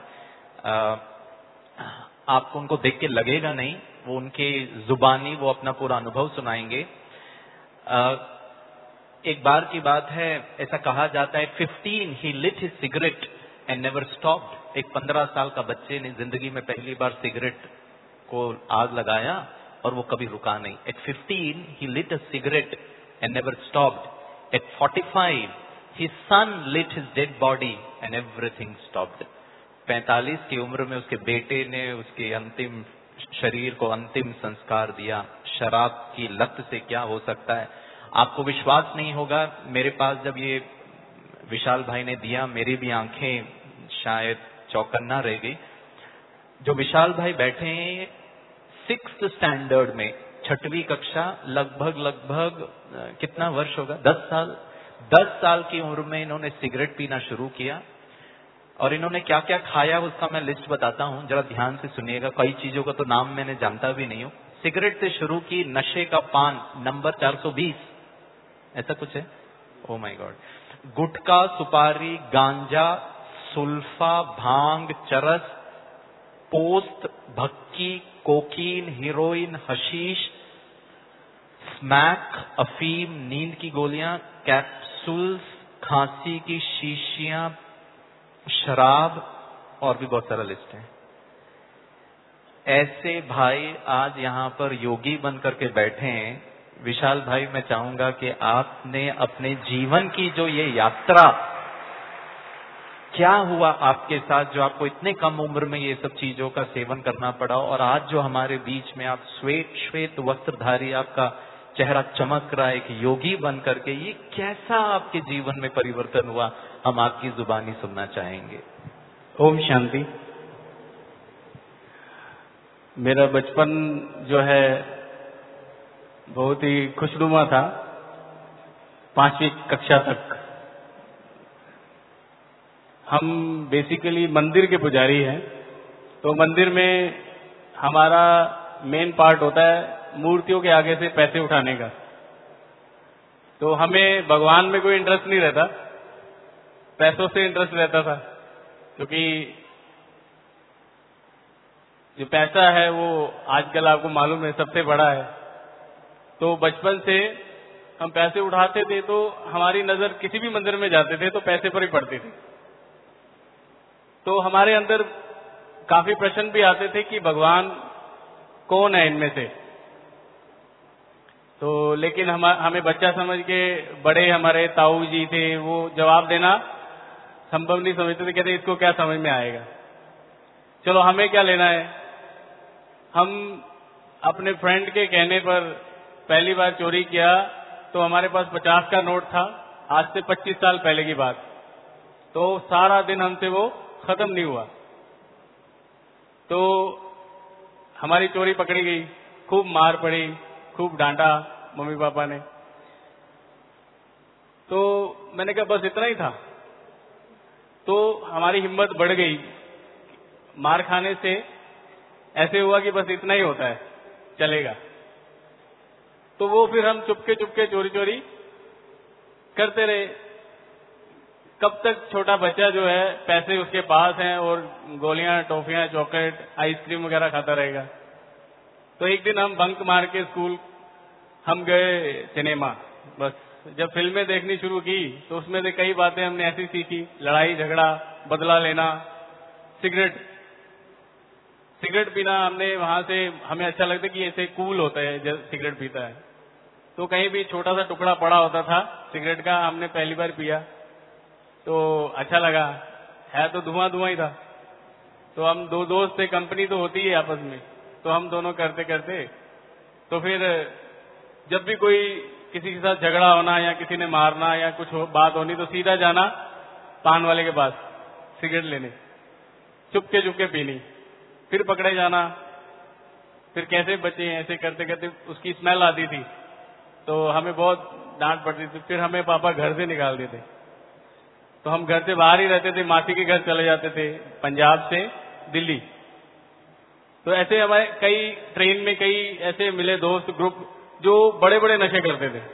S1: आपको उनको देख के लगेगा नहीं, वो उनके जुबानी वो अपना पूरा अनुभव सुनाएंगे। आ, एक बार की बात है, ऐसा कहा जाता है fifteen he lit his cigarette and never stopped. एक पंद्रह साल का बच्चे ने जिंदगी में पहली बार सिगरेट को आग लगाया और वो कभी रुका नहीं। At fifteen he lit a cigarette and never stopped. At forty five his son lit his dead body and everything stopped. पैंतालीस की उम्र में उसके बेटे ने उसके अंतिम शरीर को अंतिम संस्कार दिया। शराब की लत से क्या हो सकता है, आपको विश्वास नहीं होगा। मेरे पास जब ये विशाल भाई ने दिया, मेरी भी आंखें शायद चौकन्ना रह गई। जो विशाल भाई बैठे हैं सिक्स्थ स्टैंडर्ड में, छठवीं कक्षा, लगभग लगभग कितना वर्ष होगा, दस साल दस साल की उम्र में इन्होंने सिगरेट पीना शुरू किया। और इन्होंने क्या क्या खाया उसका मैं लिस्ट बताता हूं, जरा ध्यान से सुनिएगा। कई चीजों का तो नाम मैंने जानता भी नहीं हूं। सिगरेट से शुरू की, नशे का पान नंबर चार सौ बीस, ऐसा कुछ है, ओ माय गॉड। गुटखा, सुपारी, गांजा, सुल्फा, भांग, चरस, पोस्त, भक्की, कोकीन, हीरोइन, हशीश, स्मैक, अफीम, नींद की गोलियां, कैप्सूल्स, खांसी की शीशियां, शराब और भी बहुत सारा लिस्ट है। ऐसे भाई आज यहाँ पर योगी बन करके बैठे हैं। विशाल भाई, मैं चाहूंगा कि आपने अपने जीवन की जो ये यात्रा, क्या हुआ आपके साथ जो आपको इतने कम उम्र में ये सब चीजों का सेवन करना पड़ा, और आज जो हमारे बीच में आप श्वेत श्वेत वस्त्रधारी, आपका चेहरा चमक रहा है एक योगी बन करके, ये कैसा आपके जीवन में परिवर्तन हुआ, हम आपकी जुबानी सुनना चाहेंगे।
S3: ओम शांति। मेरा बचपन जो है बहुत ही खुशनुमा था, पांचवी कक्षा तक। हम बेसिकली मंदिर के पुजारी हैं, तो मंदिर में हमारा मेन पार्ट होता है मूर्तियों के आगे से पैसे उठाने का। तो हमें भगवान में कोई इंटरेस्ट नहीं रहता, पैसों से इंटरेस्ट रहता था, क्योंकि जो पैसा है वो आजकल आपको मालूम है सबसे बड़ा है। तो बचपन से हम पैसे उठाते थे तो हमारी नजर किसी भी मंदिर में जाते थे तो पैसे पर ही पड़ती थी। तो हमारे अंदर काफी प्रश्न भी आते थे कि भगवान कौन है इनमें से। तो लेकिन हम हमें बच्चा समझ के बड़े हमारे ताऊ जी थे, वो जवाब देना संभव नहीं समझते थे, कहते इसको क्या समझ में आएगा, चलो हमें क्या लेना है। हम अपने फ्रेंड के कहने पर पहली बार चोरी किया तो हमारे पास पचास का नोट था, आज से पच्चीस साल पहले की बात। तो सारा दिन हमसे वो खत्म नहीं हुआ। तो हमारी चोरी पकड़ी गई, खूब मार पड़ी, खूब डांटा मम्मी पापा ने। तो मैंने कहा बस इतना ही था। तो हमारी हिम्मत बढ़ गई। मार खाने से ऐसे हुआ कि बस इतना ही होता है, चलेगा। तो वो फिर हम चुपके चुपके चोरी चोरी करते रहे। कब तक छोटा बच्चा जो है पैसे उसके पास हैं और गोलियां, टॉफियां, चॉकलेट, आइसक्रीम वगैरह खाता रहेगा। तो एक दिन हम बंक मार के स्कूल हम गए सिनेमा। बस जब फिल्में देखनी शुरू की तो उसमें से कई बातें हमने ऐसी सीखी, लड़ाई झगड़ा, बदला लेना, सिगरेट सिगरेट पीना। हमने वहां से हमें अच्छा लगता कि ऐसे कूल होता है जब सिगरेट पीता है। तो कहीं भी छोटा सा टुकड़ा पड़ा होता था सिगरेट का, हमने पहली बार पिया तो अच्छा लगा, है तो धुआं धुआं ही था। तो हम दो दोस्त थे, कंपनी तो होती है आपस में, तो हम दोनों करते करते तो फिर जब भी कोई किसी के साथ झगड़ा होना या किसी ने मारना या कुछ हो, बात होनी तो सीधा जाना पान वाले के पास सिगरेट लेने, चुपके चुपके पीनी, फिर पकड़े जाना। फिर कैसे बचे, ऐसे करते करते उसकी स्मेल आती थी तो हमें बहुत डांट पड़ती थी। फिर हमें पापा घर से निकाल देते, तो हम घर से बाहर ही रहते थे, मासी के घर चले जाते थे पंजाब से दिल्ली। तो ऐसे हमारे कई ट्रेन में कई ऐसे मिले दोस्त ग्रुप जो बड़े बड़े नशे करते थे।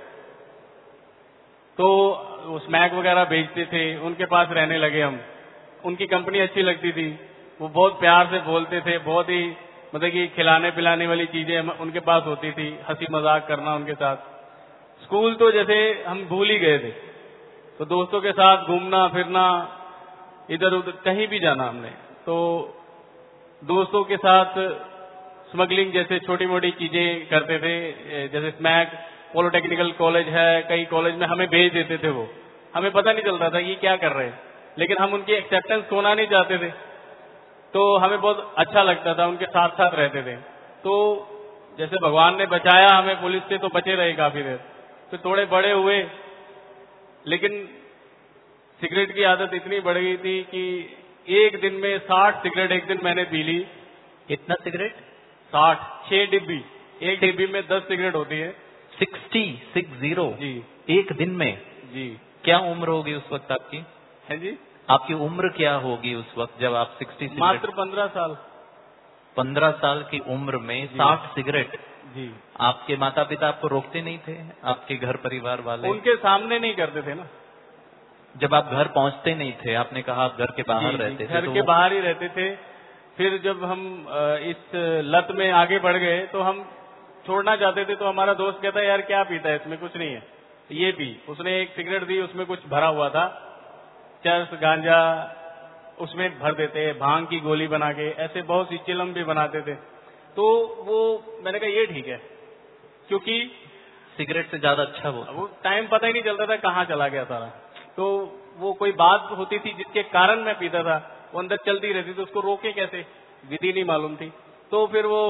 S3: तो वो स्मैक वगैरह बेचते थे, उनके पास रहने लगे हम। उनकी कंपनी अच्छी लगती थी, वो बहुत प्यार से बोलते थे, बहुत ही मतलब कि खिलाने पिलाने वाली चीजें उनके पास होती थी, हंसी मजाक करना उनके साथ। स्कूल तो जैसे हम भूल ही गए थे। तो दोस्तों के साथ घूमना फिरना, इधर उधर कहीं भी जाना हमने। तो दोस्तों के साथ स्मगलिंग जैसे छोटी मोटी चीजें करते थे, जैसे स्मैक। पॉलिटेक्निकल कॉलेज है, कई कॉलेज में हमें भेज देते थे, वो हमें पता नहीं चलता था ये क्या कर रहे हैं, लेकिन हम उनकी एक्सेप्टेंस खोना नहीं चाहते थे। तो हमें बहुत अच्छा लगता था, उनके साथ साथ रहते थे। तो जैसे भगवान ने बचाया हमें पुलिस से, तो बचे रहे काफी देर। फिर थोड़े बड़े हुए, लेकिन सिगरेट की आदत इतनी बढ़ गई थी कि एक दिन में साठ सिगरेट एक दिन मैंने पी ली।
S1: कितना सिगरेट?
S3: साठ, छह डिब्बी। एक डिब्बी में दस सिगरेट होती है।
S1: सिक्सटी सिक्स जीरो
S3: जी,
S1: एक दिन में
S3: जी।
S1: क्या उम्र होगी उस वक्त आपकी?
S3: है जी,
S1: आपकी उम्र क्या होगी उस वक्त जब आप सिक्सटी?
S3: मात्र पंद्रह साल।
S1: पंद्रह साल की उम्र में साठ सिगरेट?
S3: जी।
S1: आपके माता पिता आपको रोकते नहीं थे? आपके घर परिवार वाले?
S3: उनके सामने नहीं करते थे ना।
S1: जब आप घर पहुंचते नहीं थे, आपने कहा आप घर के बाहर
S3: जी,
S1: रहते
S3: जी,
S1: थे,
S3: घर
S1: तो
S3: के बाहर ही रहते थे। फिर जब हम इस लत में आगे बढ़ गए तो हम छोड़ना चाहते थे। तो हमारा दोस्त कहता है यार क्या पीता है, इसमें कुछ नहीं है, ये पी। उसने एक सिगरेट दी, उसमें कुछ भरा हुआ था, चरस गांजा उसमें भर देते, भांग की गोली बना के, ऐसे बहुत सी चिलम भी बनाते थे। तो वो मैंने कहा ये ठीक है, क्योंकि
S1: सिगरेट से ज्यादा अच्छा वो
S3: वो टाइम पता ही नहीं चलता था कहाँ चला गया सारा। तो वो कोई बात होती थी जिसके कारण मैं पीता था, वो अंदर चलती रहती थी, उसको रोके कैसे, विधि नहीं मालूम थी। तो फिर वो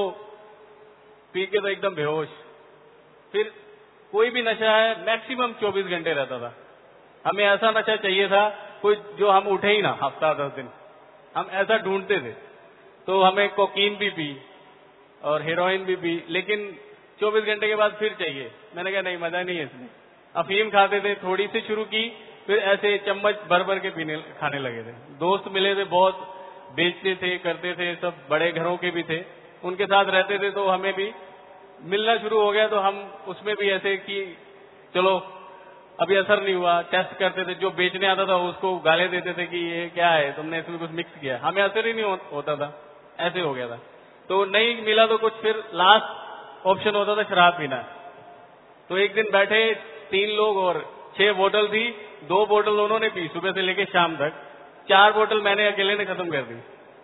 S3: पी के तो एकदम बेहोश। फिर कोई भी नशा है मैक्सिमम चौबीस घंटे रहता था। हमें ऐसा नशा चाहिए था कोई जो हम उठे ही ना हफ्ता दस दिन, हम ऐसा ढूंढते थे। तो हमें कोकीन भी पी और हेरोइन भी पी, लेकिन चौबीस घंटे के बाद फिर चाहिए। मैंने कहा नहीं, मजा नहीं है इसमें। अफीम खाते थे, थोड़ी सी शुरू की, फिर ऐसे चम्मच भर भर के पीने खाने लगे थे। दोस्त मिले थे, बहुत बेचते थे, करते थे, सब बड़े घरों के भी थे, उनके साथ रहते थे। तो हमें भी मिलना शुरू हो गया। तो हम उसमें भी ऐसे कि चलो अभी असर नहीं हुआ, टेस्ट करते थे। जो बेचने आता था उसको गाले देते थे कि ये क्या है, तुमने इसमें कुछ मिक्स किया। हमें असर ही नहीं हो, होता था, ऐसे हो गया था। तो नहीं मिला तो कुछ, फिर लास्ट ऑप्शन होता था शराब पीना। तो एक दिन बैठे तीन लोग और छह बोतल थी, दो बोतल उन्होंने पी सुबह से लेके शाम तक, चार बोतल मैंने अकेले ने खत्म कर दी।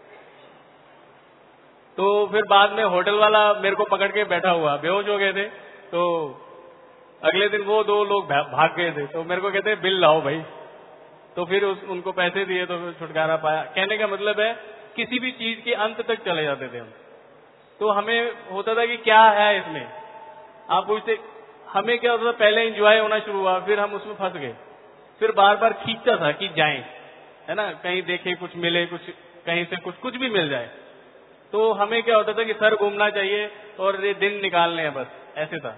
S3: तो फिर बाद में होटल वाला मेरे को पकड़ के बैठा हुआ, बेहोश हो गए थे। तो अगले दिन वो दो लोग भाग गए थे, तो मेरे को कहते बिल लाओ भाई। तो फिर उस, उनको पैसे दिए तो फिर छुटकारा पाया। कहने का मतलब है किसी भी चीज के अंत तक चले जाते थे हम। तो हमें होता था कि क्या है इसमें, आप पूछते, हमें क्या होता था, पहले एंजॉय होना शुरू हुआ, फिर हम उसमें फंस गए, फिर बार बार खींचता था कि जाएं, है ना, कहीं देखे कुछ मिले, कुछ कहीं से कुछ कुछ भी मिल जाए। तो हमें क्या होता था कि सर घूमना चाहिए और ये दिन निकालने हैं, बस ऐसे था।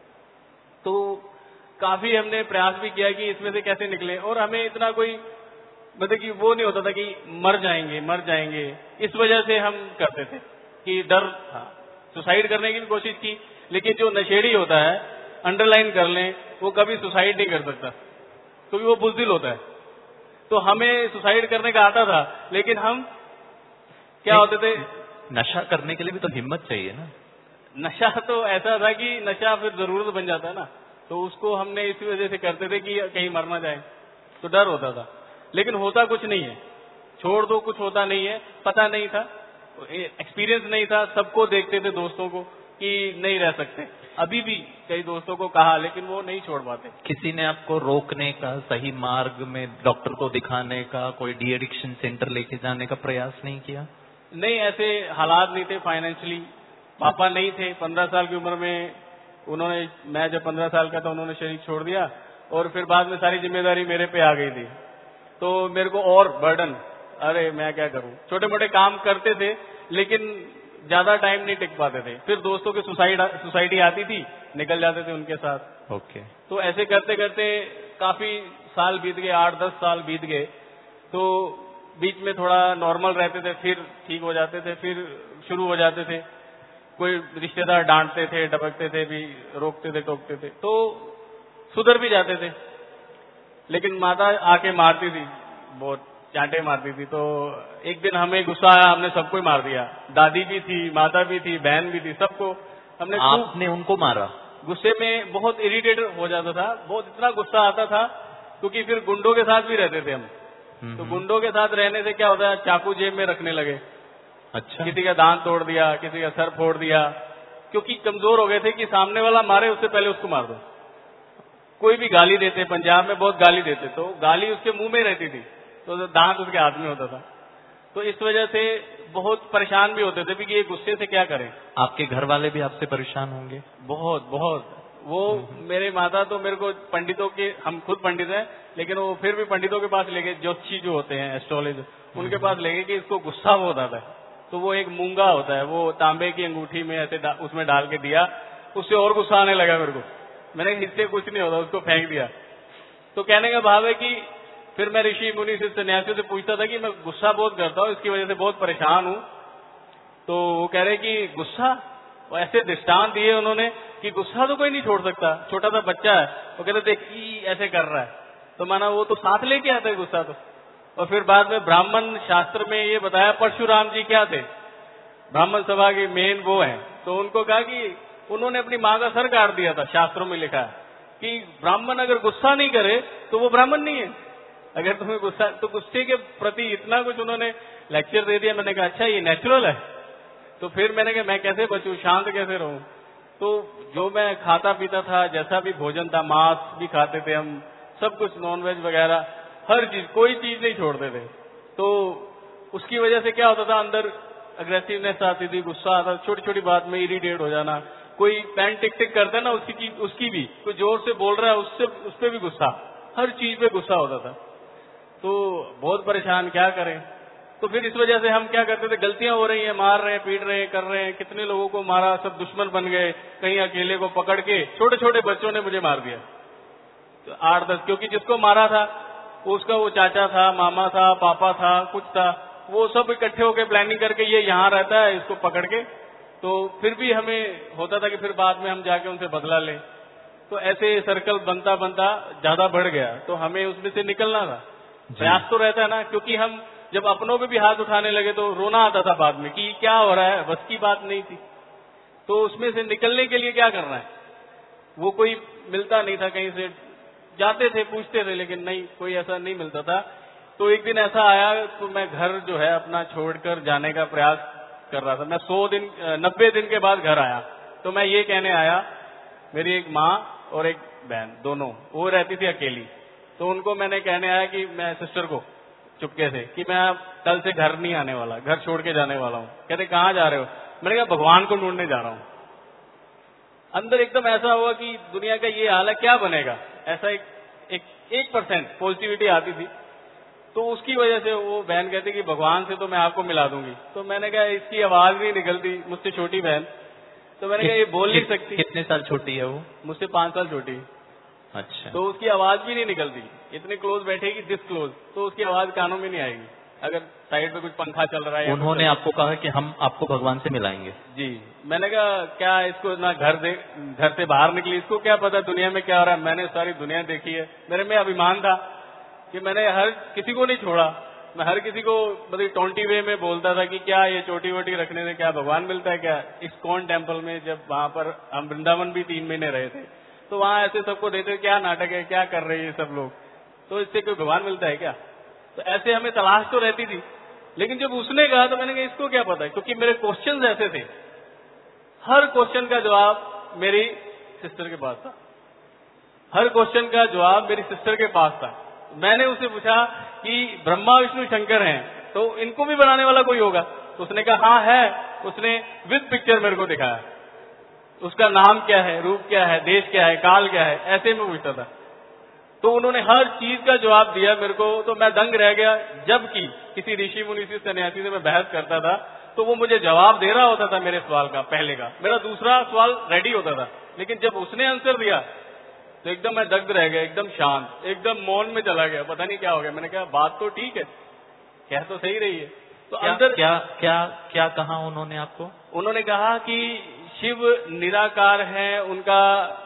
S3: तो काफी हमने प्रयास भी किया कि इसमें से कैसे निकले, और हमें इतना कोई मतलब कि वो नहीं होता था कि मर जाएंगे मर जाएंगे, इस वजह से हम करते थे कि डर था। सुसाइड करने की भी कोशिश की, लेकिन जो नशेड़ी होता है, अंडरलाइन कर लें, वो कभी सुसाइड नहीं कर सकता क्योंकि वो बुज़दिल होता है। तो हमें सुसाइड करने का आता था, लेकिन हम क्या होते थे,
S1: नशा करने के लिए भी तो हिम्मत चाहिए ना।
S3: नशा तो ऐसा था कि नशा फिर जरूरत बन जाता है ना, तो उसको हमने इसी वजह से करते थे कि कहीं मर ना जाए, तो डर होता था। लेकिन होता कुछ नहीं है, छोड़ दो, कुछ होता नहीं है। पता नहीं था, एक्सपीरियंस नहीं था, सबको देखते थे दोस्तों को कि नहीं रह सकते। अभी भी कई दोस्तों को कहा, लेकिन वो नहीं छोड़ पाते।
S1: किसी ने आपको रोकने का, सही मार्ग में डॉक्टर को दिखाने का, कोई डी एडिक्शन सेंटर लेके जाने का प्रयास नहीं किया?
S3: नहीं, ऐसे हालात नहीं थे फाइनेंशियली। पापा नहीं थे, पंद्रह साल की उम्र में उन्होंने, मैं जब पंद्रह साल का था उन्होंने शरीर छोड़ दिया, और फिर बाद में सारी जिम्मेदारी मेरे पे आ गई थी। तो मेरे को और बर्डन, अरे मैं क्या करूं। छोटे मोटे काम करते थे, लेकिन ज्यादा टाइम नहीं टिक पाते थे। फिर दोस्तों की सोसाइटी आती थी, निकल जाते थे उनके साथ।
S1: ओके।
S3: तो ऐसे करते करते काफी साल बीत गए, आठ दस साल बीत गए। तो बीच में थोड़ा नॉर्मल रहते थे, फिर ठीक हो जाते थे, फिर शुरू हो जाते थे। कोई रिश्तेदार डांटते थे, डबकते थे भी, रोकते थे, टोकते थे, तो सुधर भी जाते थे। लेकिन माता आके मारती थी, बहुत चांटे मारती थी। तो एक दिन हमें गुस्सा आया, हमने सबको ही मार दिया। दादी भी थी, माता भी थी, बहन भी थी, सबको हमने।
S1: आपने उनको मारा?
S3: गुस्से में बहुत इरिटेट हो जाता था, बहुत इतना गुस्सा आता था, क्योंकि फिर गुंडों के साथ भी रहते थे हम। तो गुंडों के साथ रहने से क्या होता है, चाकू जेब में रखने लगे।
S1: अच्छा।
S3: किसी का दांत तोड़ दिया, किसी का सर फोड़ दिया, क्योंकि कमजोर हो गए थे कि सामने वाला मारे उससे पहले उसको मार दो। कोई भी गाली देते, पंजाब में बहुत गाली देते, तो गाली उसके मुंह में रहती थी, तो दांत उसके हाथ में होता था। तो इस वजह से बहुत परेशान भी होते थे कि ये गुस्से से क्या करें।
S1: आपके घर वाले भी आपसे परेशान होंगे?
S3: बहुत बहुत। वो मेरे माता तो मेरे को पंडितों के, हम खुद पंडित हैं, लेकिन वो फिर भी पंडितों के पास ले गए, ज्योतिषी जो होते हैं, एस्ट्रोलॉजर, उनके पास ले गए कि इसको गुस्सा बहुत आता है। तो वो एक मूंगा होता है, वो तांबे की अंगूठी में ऐसे डा, उसमें डाल के दिया, उससे और गुस्सा आने लगा मेरे को। मैंने इससे कुछ नहीं होता, उसको फेंक दिया। तो कहने का भाव है कि फिर मैं ऋषि मुनि से, सन्यासियों से पूछता था कि मैं गुस्सा बहुत करता हूँ, इसकी वजह से बहुत परेशान हूँ। तो वो कह रहे कि गुस्सा, वो ऐसे दृष्टांत दिए उन्होंने कि गुस्सा तो कोई नहीं छोड़ सकता, छोटा सा बच्चा है। वो कहते देख ऐसे कर रहा है, तो माना वो तो साथ लेके आता है गुस्सा तो। और फिर बाद में ब्राह्मण शास्त्र में ये बताया, परशुराम जी क्या थे, ब्राह्मण सभा के मेन वो हैं। तो उनको कहा कि उन्होंने अपनी माँ का सर काट दिया था। शास्त्रों में लिखा है कि ब्राह्मण अगर गुस्सा नहीं करे तो वो ब्राह्मण नहीं है। अगर तुम्हें गुस्सा, तो गुस्से के प्रति इतना कुछ उन्होंने लेक्चर दे दिया। मैंने कहा अच्छा ये नेचुरल है। तो फिर मैंने कहा मैं कैसे बचूं, शांत कैसे रहूं। तो जो मैं खाता पीता था, जैसा भी भोजन था, मांस भी खाते थे हम, सब कुछ नॉनवेज वगैरह, हर चीज, कोई चीज नहीं छोड़ते थे। तो उसकी वजह से क्या होता था, अंदर अग्रेसिवनेस आती थी, गुस्सा आता, छोटी छोटी बात में इरिटेट हो जाना। कोई पैन टिक टिक करता है ना, उसकी उसकी भी कोई जोर से बोल रहा है, उससे उस पर भी गुस्सा, हर चीज पे गुस्सा होता था। तो बहुत परेशान, क्या करें। तो फिर इस वजह से हम क्या करते थे, गलतियां हो रही हैं, मार रहे हैं, पीट रहे हैं, कर रहे हैं, कितने लोगों को मारा, सब दुश्मन बन गए। कहीं अकेले को पकड़ के, छोटे छोटे बच्चों ने मुझे मार दिया, तो आठ दस, क्योंकि जिसको मारा था उसका वो चाचा था, मामा था, पापा था, कुछ था, वो सब इकट्ठे होकर प्लानिंग करके ये यहाँ रहता है, इसको पकड़ के। तो फिर भी हमें होता था कि फिर बाद में हम जाके उनसे बदला लें। तो ऐसे सर्कल बनता बनता ज्यादा बढ़ गया, तो हमें उसमें से निकलना था। प्रयास तो रहता है ना, क्योंकि हम जब अपनों पे भी हाथ उठाने लगे तो रोना आता था बाद में कि क्या हो रहा है, बस की बात नहीं थी। तो उसमें से निकलने के लिए क्या करना है, वो कोई मिलता नहीं था, कहीं से जाते थे पूछते थे लेकिन नहीं, कोई ऐसा नहीं मिलता था। तो एक दिन ऐसा आया तो मैं घर जो है अपना छोड़कर जाने का प्रयास कर रहा था। मैं सौ दिन नब्बे दिन के बाद घर आया तो मैं ये कहने आया, मेरी एक माँ और एक बहन दोनों, वो रहती थी अकेली, तो उनको मैंने कहने आया कि मैं सिस्टर को चुपके से कि मैं कल से घर नहीं आने वाला, घर छोड़ के जाने वाला हूँ। कहते कहाँ जा रहे हो? मैंने कहा भगवान को ढूंढने जा रहा हूँ। अंदर एकदम ऐसा हुआ कि दुनिया का ये हाल है, क्या बनेगा, ऐसा एक एक एक परसेंट पॉजिटिविटी आती थी। तो उसकी वजह से वो बहन कहती कि भगवान से तो मैं आपको मिला दूंगी। तो मैंने कहा इसकी आवाज नहीं निकलती, मुझसे छोटी बहन, तो मैंने कहा ये बोल नहीं सकती।
S1: कितने साल छोटी है वो?
S3: मुझसे पांच साल छोटी।
S1: अच्छा।
S3: तो उसकी आवाज भी नहीं निकलती, इतने क्लोज बैठेगी दिस क्लोज, तो उसकी आवाज कानों में नहीं आएगी। अगर साइड में कुछ पंखा चल रहा है,
S1: उन्होंने आपको कहा कि हम आपको भगवान से मिलाएंगे?
S3: जी। मैंने कहा क्या इसको ना घर दे घर से बाहर निकली, इसको क्या पता दुनिया में क्या हो रहा है। मैंने सारी दुनिया देखी है, मेरे में अभिमान था कि मैंने हर किसी को नहीं छोड़ा। मैं हर किसी को मतलब टोंटी वे में बोलता था कि क्या ये चोटी वोटी रखने से क्या भगवान मिलता है क्या। इस्कॉन टेम्पल में जब वहां पर हम वृंदावन भी तीन महीने रहे थे तो वहां ऐसे सबको देते क्या नाटक है, क्या कर रहे हैं सब लोग, तो इससे कोई भगवान मिलता है क्या। तो ऐसे हमें तलाश तो रहती थी, लेकिन जब उसने कहा तो मैंने कहा इसको क्या पता है, क्योंकि मेरे क्वेश्चंस ऐसे थे, हर क्वेश्चन का जवाब मेरी सिस्टर के पास था, हर क्वेश्चन का जवाब मेरी सिस्टर के पास था। मैंने उसे पूछा कि ब्रह्मा विष्णु शंकर हैं तो इनको भी बनाने वाला कोई होगा? तो उसने कहा हाँ है। उसने विद पिक्चर मेरे को दिखाया, उसका नाम क्या है, रूप क्या है, देश क्या है, काल क्या है, ऐसे में पूछता था। तो उन्होंने हर चीज का जवाब दिया मेरे को, तो मैं दंग रह गया। जबकि किसी ऋषि मुनि से सन्यासी से मैं बहस करता था तो वो मुझे जवाब दे रहा होता था मेरे सवाल का, पहले का मेरा दूसरा सवाल रेडी होता था, लेकिन जब उसने आंसर दिया तो एकदम मैं दग्ध रह गया, एकदम शांत, एकदम मौन में चला गया, पता नहीं क्या हो गया। मैंने कहा बात तो ठीक है, कह तो सही रही है। तो
S1: क्या,
S3: अंदर
S1: क्या क्या क्या कहा उन्होंने आपको?
S3: उन्होंने कहा कि शिव निराकार है, उनका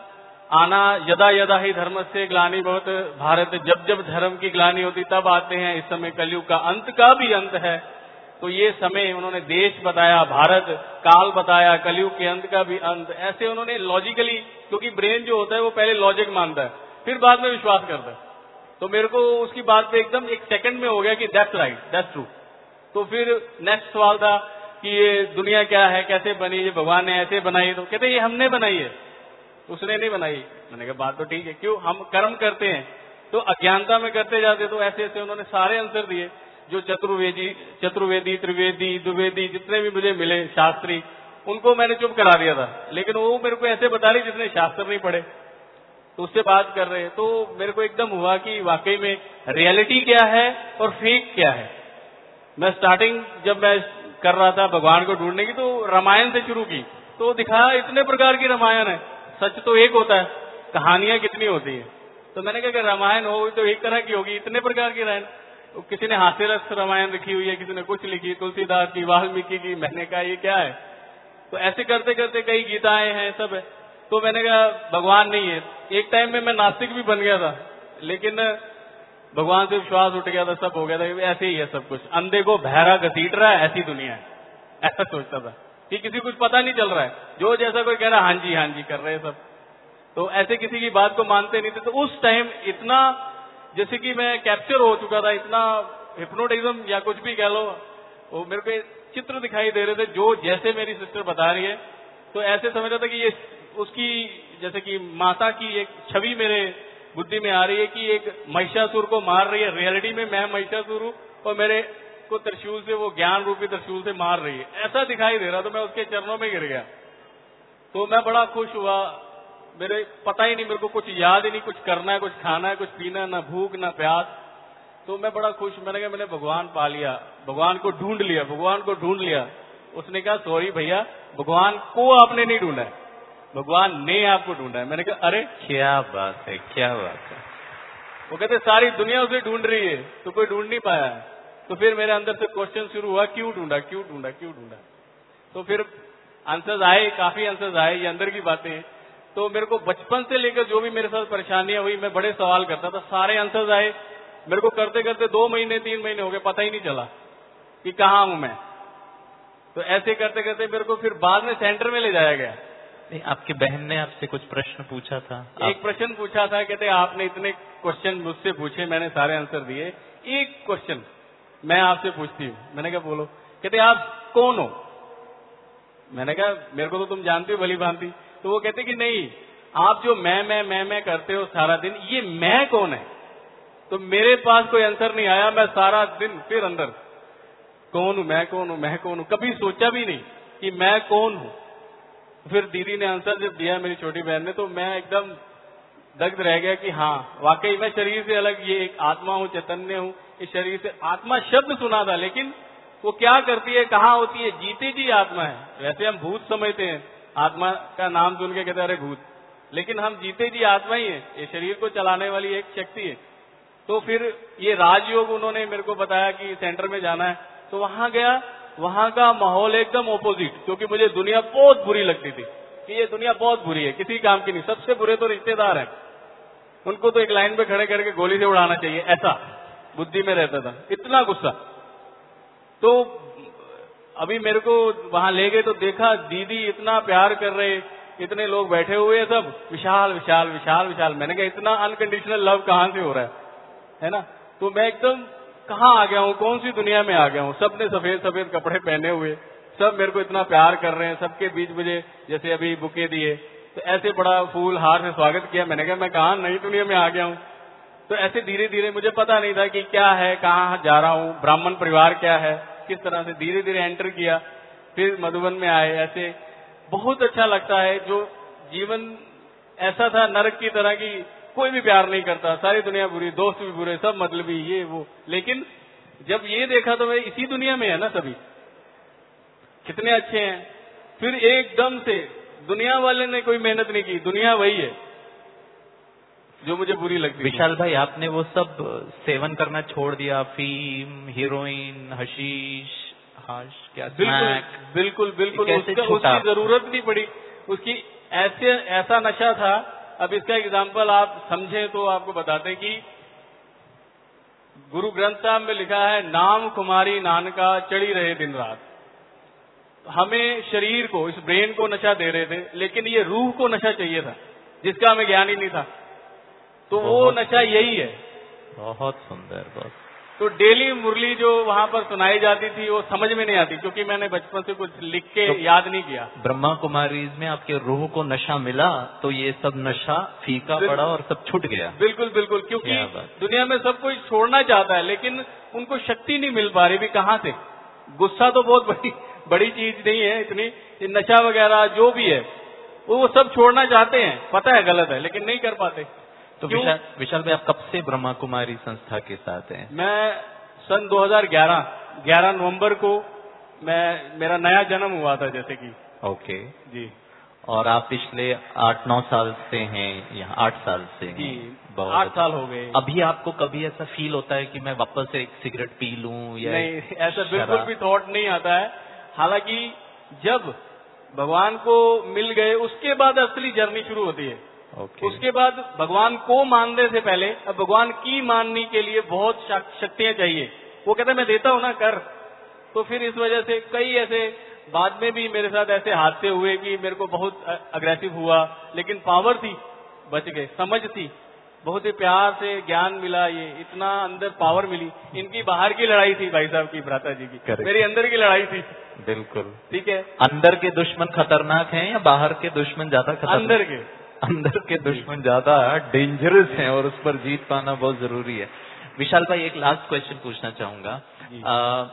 S3: आना यदा यदा ही धर्म से ग्लानि बहुत भारत, जब जब धर्म की ग्लानि होती तब आते हैं, इस समय कलयुग का अंत का भी अंत है। तो ये समय उन्होंने देश बताया, भारत, काल बताया, कलयुग के अंत का भी अंत, ऐसे उन्होंने लॉजिकली, क्योंकि ब्रेन जो होता है वो पहले लॉजिक मानता है फिर बाद में विश्वास करता है। तो मेरे को उसकी बात पे एकदम एक सेकंड में हो गया कि दैट्स राइट, दैट्स ट्रू। तो फिर नेक्स्ट सवाल था कि ये दुनिया क्या है, कैसे बनी, ये भगवान ने ऐसे बनाई, तो कहते ये हमने बनाई है, उसने नहीं बनाई। मैंने कहा बात तो ठीक है, क्यों, हम कर्म करते हैं तो अज्ञानता में करते जाते। तो ऐसे ऐसे उन्होंने सारे आंसर दिए, जो चतुर्वेदी चतुर्वेदी त्रिवेदी द्विवेदी जितने भी मुझे मिले शास्त्री, उनको मैंने चुप करा दिया था, लेकिन वो मेरे को ऐसे बता रही जिसने शास्त्र नहीं पढ़े, तो उससे बात कर रहे। तो मेरे को एकदम हुआ कि वाकई में रियलिटी क्या है और फेक क्या है। मैं स्टार्टिंग जब मैं कर रहा था भगवान को ढूंढने की तो रामायण से शुरू की, तो दिखाया इतने प्रकार की रामायण है, सच तो एक होता है, कहानियां कितनी होती है। तो मैंने कहा कि रामायण हो तो एक तरह की होगी, इतने प्रकार की रामायण, किसी ने हास्य रस रामायण लिखी हुई है, किसी ने कुछ लिखी, तुलसीदास की, वाल्मीकि की। मैंने कहा ये क्या है। तो ऐसे करते करते कई गीताएं हैं, सब है। तो मैंने कहा भगवान नहीं है। एक टाइम में मैं नास्तिक भी बन गया था, लेकिन भगवान से विश्वास उठ गया था, सब हो गया था, ऐसे ही है सब कुछ, अंधे को बहरा घसीट रहा है, ऐसी दुनिया है, ऐसा सोचता था कि किसी कुछ पता नहीं चल रहा है, जो जैसा कोई कह रहा है हाँ जी हाँ जी कर रहे हैं सब। तो ऐसे किसी की बात को मानते नहीं थे। तो उस टाइम इतना जैसे कि मैं कैप्चर हो चुका था, इतना हिप्नोटिज्म या कुछ भी कह लो, वो मेरे को चित्र दिखाई दे रहे थे जो जैसे मेरी सिस्टर बता रही है। तो ऐसे समझ रहा था कि ये उसकी जैसे कि माता की एक छवि मेरे बुद्धि में आ रही है कि एक महिषासुर को मार रही है, रियलिटी में मैं महिषासुर हूं और मेरे को त्रिशूल से, वो ज्ञान रूपी त्रिशूल से मार रही है, ऐसा दिखाई दे रहा। तो मैं उसके चरणों में गिर गया। तो मैं बड़ा खुश हुआ, मेरे पता ही नहीं, मेरे को कुछ याद ही नहीं, कुछ करना है, कुछ खाना है, कुछ पीना, ना भूख ना प्यास। तो मैं बड़ा खुश, मैंने कहा मैंने भगवान पा लिया, भगवान को ढूंढ लिया, भगवान को ढूंढ लिया। उसने कहा सॉरी भैया, भगवान को आपने नहीं ढूंढा है, भगवान ने आपको ढूंढा है। मैंने कहा अरे
S1: क्या बात है, क्या बात है।
S3: वो कहते सारी दुनिया उसे ढूंढ रही है तो कोई ढूंढ नहीं पाया है। तो फिर मेरे अंदर से क्वेश्चन शुरू हुआ, क्यों ढूंढा, क्यों ढूंढा, क्यों ढूंढा। तो फिर आंसर्स आए, काफी आंसर्स आए, ये अंदर की बातें हैं। तो मेरे को बचपन से लेकर जो भी मेरे साथ परेशानियां हुई, मैं बड़े सवाल करता था, सारे आंसर्स आए। मेरे को करते करते दो महीने तीन महीने हो गए, पता ही नहीं चला कि कहाँ हूं मैं। तो ऐसे करते करते मेरे को फिर बाद में सेंटर में ले जाया गया।
S1: नहीं, आपकी बहन ने आपसे कुछ प्रश्न पूछा था?
S3: एक प्रश्न पूछा था, कहते आपने इतने क्वेश्चन मुझसे पूछे, मैंने सारे आंसर दिए, एक क्वेश्चन मैं आपसे पूछती हूँ। मैंने कहा बोलो। कहते आप कौन हो? मैंने कहा मेरे को तो तुम जानती हो भली भांति। तो वो कहते कि नहीं, आप जो मैं मैं मैं मैं करते हो सारा दिन, ये मैं कौन है? तो मेरे पास कोई आंसर नहीं आया। मैं सारा दिन फिर अंदर कौन हूं मैं, कौन हूं मैं, कौन हूं, कभी सोचा भी नहीं कि मैं कौन हूं। फिर दीदी ने आंसर जब दिया, मेरी छोटी बहन ने, तो मैं एकदम दग्ध रह गया कि हाँ वाकई मैं शरीर से अलग, ये एक आत्मा हूँ, चैतन्य हूँ। इस शरीर से आत्मा शब्द सुना था, लेकिन वो क्या करती है, कहाँ होती है? जीती जी आत्मा है। वैसे हम भूत समझते हैं, आत्मा का नाम सुन के कहते हैं अरे भूत, लेकिन हम जीते जी आत्मा ही है। ये शरीर को चलाने वाली एक शक्ति है। तो फिर ये राजयोग उन्होंने मेरे को बताया कि सेंटर में जाना है, तो वहां गया। वहां का माहौल एकदम ऑपोजिट, क्योंकि मुझे दुनिया बहुत बुरी लगती थी कि ये दुनिया बहुत बुरी है, किसी काम की नहीं। सबसे बुरे तो रिश्तेदार हैं, उनको तो एक लाइन पे खड़े करके गोली से उड़ाना चाहिए, ऐसा बुद्धि में रहता था, इतना गुस्सा। तो अभी मेरे को वहां ले गए तो देखा दीदी इतना प्यार कर रहे, इतने लोग बैठे हुए हैं, सब विशाल विशाल विशाल विशाल। मैंने कहा इतना अनकंडीशनल लव कहां से हो रहा है, है ना? तो मैं एकदम कहाँ आ गया हूँ, कौन सी दुनिया में आ गया हूँ। सबने सफेद सफेद कपड़े पहने हुए, सब मेरे को इतना प्यार कर रहे हैं। सबके बीच मुझे जैसे अभी बुके दिए, तो ऐसे बड़ा फूल हार से स्वागत किया। मैंने कहा मैं कहाँ नई दुनिया में आ गया हूँ। तो ऐसे धीरे धीरे, मुझे पता नहीं था कि क्या है, कहाँ जा रहा हूँ, ब्राह्मण परिवार क्या है, किस तरह से धीरे धीरे एंटर किया। फिर मधुबन में आए। ऐसे बहुत अच्छा लगता है। जो जीवन ऐसा था नरक की तरह की, कोई भी प्यार नहीं करता, सारी दुनिया बुरी, दोस्त भी बुरे, सब मतलबी, ये वो। लेकिन जब ये देखा तो भाई इसी दुनिया में है ना, सभी कितने अच्छे हैं। फिर एकदम से दुनिया वाले ने कोई मेहनत नहीं की, दुनिया वही है जो मुझे बुरी लगती है।
S1: विशाल भाई, आपने वो सब सेवन करना छोड़ दिया? फीम, हीरोइन, हशीश, हाश, क्या
S3: बिल्कुल बिल्कुल बिल्कुल
S1: उसका,
S3: उसकी जरूरत नहीं पड़ी। उसकी ऐसे ऐसा नशा था। अब इसका एग्जाम्पल आप समझे तो आपको बताते हैं कि गुरु ग्रंथ साहब में लिखा है, नाम कुमारी नानका चढ़ी रहे दिन रात। हमें शरीर को, इस ब्रेन को नशा दे रहे थे, लेकिन ये रूह को नशा चाहिए था, जिसका हमें ज्ञान ही नहीं था। तो वो नशा यही है।
S1: बहुत सुंदर। बहुत
S3: तो डेली मुरली जो वहां पर सुनाई जाती थी वो समझ में नहीं आती, क्योंकि मैंने बचपन से कुछ लिख के तो याद नहीं किया।
S1: ब्रह्मा कुमारीज में आपके रूह को नशा मिला, तो ये सब नशा फीका पड़ा और सब छूट गया।
S3: बिल्कुल बिल्कुल, क्योंकि दुनिया में सब कोई छोड़ना चाहता है, लेकिन उनको शक्ति नहीं मिल पा रही भी कहाँ से। गुस्सा तो बहुत बड़ी बड़ी चीज नहीं है इतनी, नशा वगैरह जो भी है वो सब छोड़ना चाहते हैं, पता है गलत है, लेकिन नहीं कर पाते।
S1: तो विशाल विशाल भाई, आप कब से ब्रह्मा कुमारी संस्था के साथ हैं?
S3: मैं सन दो हज़ार ग्यारह ग्यारह नवंबर को मैं मेरा नया जन्म हुआ था, जैसे कि।
S1: ओके
S3: जी।
S1: और आप पिछले आठ नौ साल से हैं यहाँ? आठ साल से
S3: जी,
S1: बहुत
S3: आठ साल हो गए।
S1: अभी आपको कभी ऐसा फील होता है कि मैं वापस से एक सिगरेट पी लूं? या
S3: नहीं, ऐसा बिल्कुल भी थॉट नहीं आता है। हालांकि जब भगवान को मिल गए उसके बाद असली जर्नी शुरू होती है।
S1: Okay.
S3: उसके बाद भगवान को मानने से पहले अब भगवान की मानने के लिए बहुत शक्तियां चाहिए। वो कहते मैं देता हूं ना, कर। तो फिर इस वजह से कई ऐसे बाद में भी मेरे साथ ऐसे हादसे हुए कि मेरे को बहुत अग्रेसिव हुआ, लेकिन पावर थी, बच गए। समझ थी, बहुत ही प्यार से ज्ञान मिला, ये इतना अंदर पावर मिली। इनकी बाहर की लड़ाई थी भाई साहब की, भ्राता जी की, मेरी अंदर की लड़ाई थी।
S1: बिल्कुल
S3: ठीक है।
S1: अंदर के दुश्मन खतरनाक हैं या बाहर के दुश्मन ज्यादा खतरनाक?
S3: अंदर के
S1: अंदर के दुश्मन ज्यादा डेंजरस हैं और उस पर जीत पाना बहुत जरूरी है। विशाल भाई, एक लास्ट क्वेश्चन पूछना चाहूंगा। आ,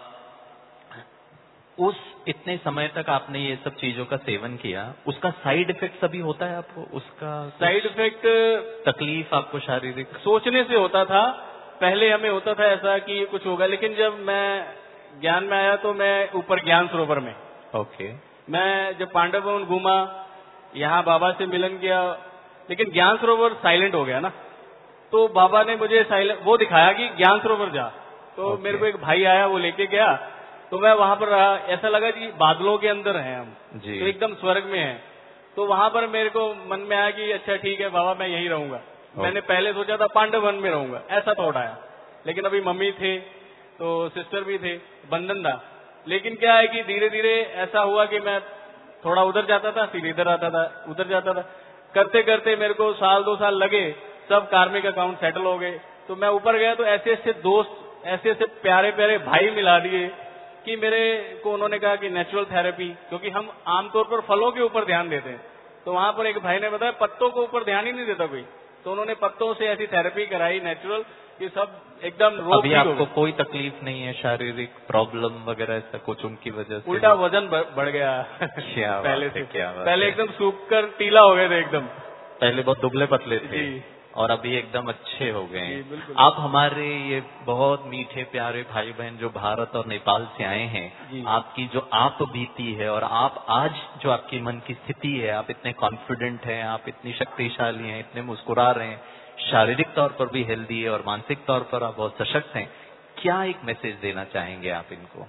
S1: उस इतने समय तक आपने ये सब चीजों का सेवन किया, उसका साइड इफेक्ट अभी होता है आपको? उसका
S3: साइड इफेक्ट,
S1: तकलीफ आपको शारीरिक?
S3: सोचने से होता था। पहले हमें होता था ऐसा कि ये कुछ होगा, लेकिन जब मैं ज्ञान में आया तो मैं ऊपर ज्ञान सरोवर में।
S1: ओके।
S3: मैं जब पांडव भवन घूमा, यहाँ बाबा से मिलन किया, लेकिन ज्ञान सरोवर साइलेंट हो गया ना। तो बाबा ने मुझे साइलेंट वो दिखाया कि ज्ञान सरोवर जा। तो okay. मेरे को एक भाई आया, वो लेके गया, तो मैं वहां पर रहा। ऐसा लगा कि बादलों के अंदर हैं हम जी। तो एकदम स्वर्ग में है। तो वहां पर मेरे को मन में आया कि अच्छा ठीक है बाबा, मैं यहीं रहूंगा। okay. मैंने पहले सोचा था पांडव वन में रहूंगा, ऐसा थॉट आया। लेकिन अभी मम्मी थे तो सिस्टर भी थे, बंधन था। लेकिन क्या है कि धीरे धीरे ऐसा हुआ कि मैं थोड़ा उधर जाता था, फिर इधर आता था, उधर जाता था, करते करते मेरे को साल दो साल लगे, सब कार्मिक अकाउंट सेटल हो गए। तो मैं ऊपर गया तो ऐसे ऐसे दोस्त, ऐसे ऐसे प्यारे प्यारे भाई मिला दिए कि मेरे को उन्होंने कहा कि नेचुरल थेरेपी, क्योंकि हम आमतौर पर फलों के ऊपर ध्यान देते हैं, तो वहां पर एक भाई ने बताया पत्तों के ऊपर ध्यान ही नहीं देता कोई, तो उन्होंने पत्तों से ऐसी थेरेपी कराई नेचुरल कि सब एकदम रोग।
S1: अभी आपको कोई तकलीफ नहीं है, शारीरिक प्रॉब्लम वगैरह ऐसा कुछ उनकी वजह से?
S3: उल्टा वजन बढ़ गया
S1: क्या
S3: पहले
S1: से क्या
S3: पहले एकदम सूख कर टीला हो गए थे एकदम।
S1: पहले बहुत दुबले पतले थे और अभी एकदम अच्छे हो गए हैं। आप हमारे ये बहुत मीठे प्यारे भाई बहन जो भारत और नेपाल से आए हैं, आपकी जो आप बीती है और आप आज जो आपकी मन की स्थिति है, आप इतने कॉन्फिडेंट हैं, आप इतनी शक्तिशाली हैं, इतने मुस्कुरा रहे हैं, शारीरिक तौर पर भी हेल्दी है और मानसिक तौर पर आप बहुत सशक्त हैं। क्या एक मैसेज देना चाहेंगे आप इनको?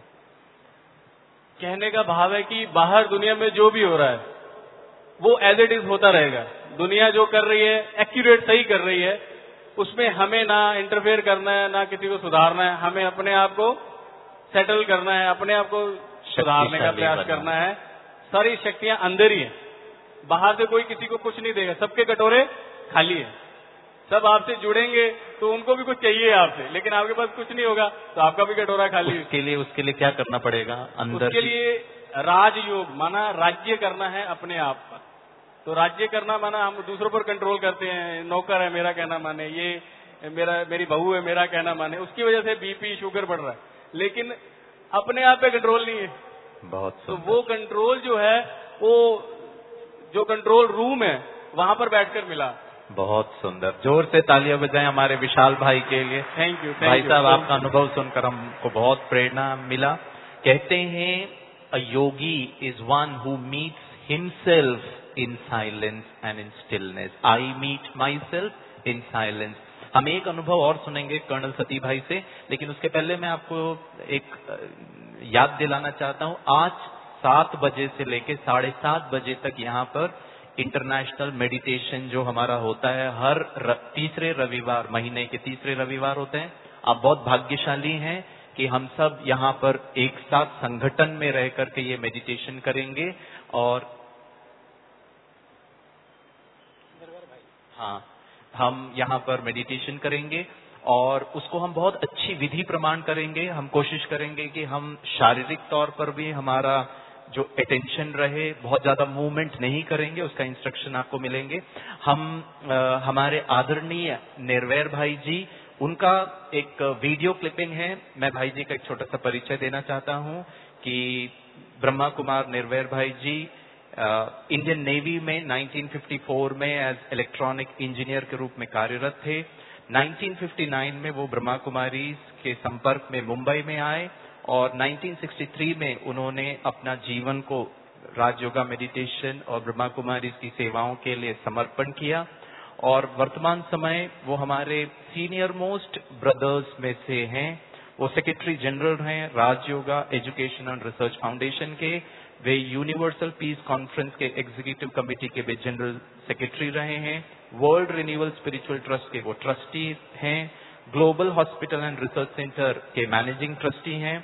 S3: कहने का भाव है कि बाहर दुनिया में जो भी हो रहा है वो एज इट इज होता रहेगा। दुनिया जो कर रही है एक्यूरेट सही कर रही है, उसमें हमें ना इंटरफेयर करना है, ना किसी को सुधारना है। हमें अपने आप को सेटल करना है, अपने आप को सुधारने का प्रयास करना है। सारी शक्तियां अंदर ही है, बाहर से कोई किसी को कुछ नहीं देगा। सबके कटोरे खाली है, सब आपसे जुड़ेंगे तो उनको भी कुछ चाहिए आपसे, लेकिन आपके पास कुछ नहीं होगा तो आपका भी कटोरा खाली है।
S1: उसके लिए उसके लिए क्या करना पड़ेगा? अंदर
S3: उसके लिए राजयोग माना राज्य करना है अपने आप पर। तो राज्य करना माना हम दूसरों पर कंट्रोल करते हैं, नौकर है मेरा कहना माने, ये मेरा मेरी बहू है मेरा कहना माने, उसकी वजह से बीपी शुगर बढ़ रहा है, लेकिन अपने आप पे कंट्रोल नहीं है।
S1: बहुत
S3: तो वो कंट्रोल जो है, वो जो कंट्रोल रूम है वहां पर बैठकर मिला।
S1: बहुत सुंदर, जोर से तालियां बजाएं हमारे विशाल भाई के लिए।
S3: थैंक यू
S1: भाई साहब, आपका अनुभव सुनकर हमको बहुत प्रेरणा मिला। कहते हैं a yogi is one who meets himself in silence and in stillness. I meet myself in silence. हम एक अनुभव और सुनेंगे कर्नल सती भाई से, लेकिन उसके पहले मैं आपको एक याद दिलाना चाहता हूं। आज सात बजे से लेकर साढ़े सात बजे तक यहाँ पर इंटरनेशनल मेडिटेशन जो हमारा होता है, हर र, तीसरे रविवार, महीने के तीसरे रविवार होते हैं। आप बहुत भाग्यशाली हैं कि हम सब यहाँ पर एक साथ संगठन में रह करके ये मेडिटेशन करेंगे। और हाँ, हम यहाँ पर मेडिटेशन करेंगे और उसको हम बहुत अच्छी विधि प्रमाण करेंगे। हम कोशिश करेंगे कि हम शारीरिक तौर पर भी हमारा जो अटेंशन रहे, बहुत ज्यादा मूवमेंट नहीं करेंगे, उसका इंस्ट्रक्शन आपको मिलेंगे। हम आ, हमारे आदरणीय निर्वैर भाई जी, उनका एक वीडियो क्लिपिंग है। मैं भाई जी का एक छोटा सा परिचय देना चाहता हूं कि ब्रह्मा कुमार निर्वैर भाई जी इंडियन नेवी में नाइनटीन फिफ्टी फोर में एज इलेक्ट्रॉनिक इंजीनियर के रूप में कार्यरत थे। नाइनटीन फिफ्टी नाइन में वो ब्रह्मा कुमारी के संपर्क में मुंबई में आए और नाइनटीन सिक्सटी थ्री में उन्होंने अपना जीवन को राजयोगा मेडिटेशन और ब्रह्मा कुमारी की सेवाओं के लिए समर्पण किया। और वर्तमान समय वो हमारे सीनियर मोस्ट ब्रदर्स में से हैं। वो सेक्रेटरी जनरल हैं Rajyoga education and research foundation के। वे यूनिवर्सल पीस कॉन्फ्रेंस के एग्जीक्यूटिव कमेटी के भी जनरल सेक्रेटरी रहे हैं। वर्ल्ड रिन्यूअल स्पिरिचुअल ट्रस्ट के वो ट्रस्टी हैं। Global hospital and research centre के मैनेजिंग ट्रस्टी हैं।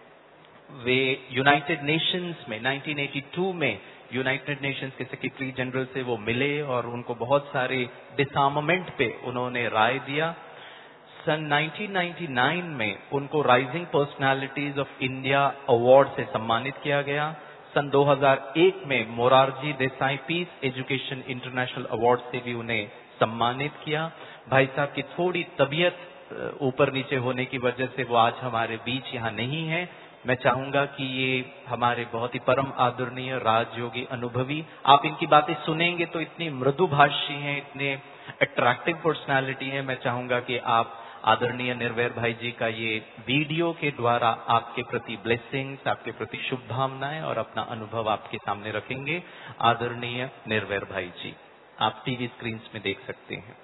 S1: वे यूनाइटेड नेशंस में नाइनटीन एटी टू में यूनाइटेड नेशंस के सेक्रेटरी जनरल से वो मिले और उनको बहुत सारे डिसआर्मामेंट पे उन्होंने राय दिया। सन नाइनटीन नाइंटी नाइन में उनको rising personalities of India award से सम्मानित किया गया। सन दो हज़ार एक में Morarji Desai peace education international award से भी उन्हें सम्मानित किया। भाई साहब की थोड़ी तबीयत ऊपर नीचे होने की वजह से वो आज हमारे बीच यहाँ नहीं है। मैं चाहूंगा कि ये हमारे बहुत ही परम आदरणीय राजयोगी अनुभवी, आप इनकी बातें सुनेंगे तो इतनी मृदुभाषी हैं, इतने अट्रैक्टिव पर्सनालिटी हैं। मैं चाहूंगा कि आप आदरणीय निर्वैर भाई जी का ये वीडियो के द्वारा आपके प्रति ब्लेसिंग्स, आपके प्रति शुभकामनाएं और अपना अनुभव आपके सामने रखेंगे। आदरणीय निर्वैर भाई जी, आप टीवी स्क्रीन में देख सकते हैं।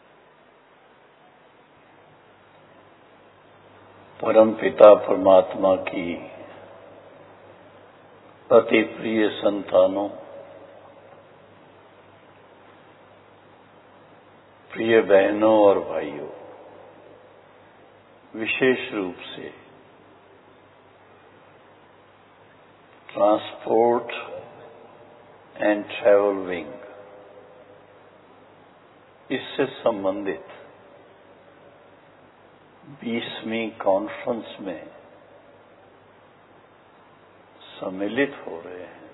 S4: परम पिता परमात्मा की अति प्रिय संतानों, प्रिय बहनों और भाइयों, विशेष रूप से ट्रांसपोर्ट एंड ट्रैवल विंग, इससे संबंधित बीसवीं कॉन्फ्रेंस में सम्मिलित हो रहे हैं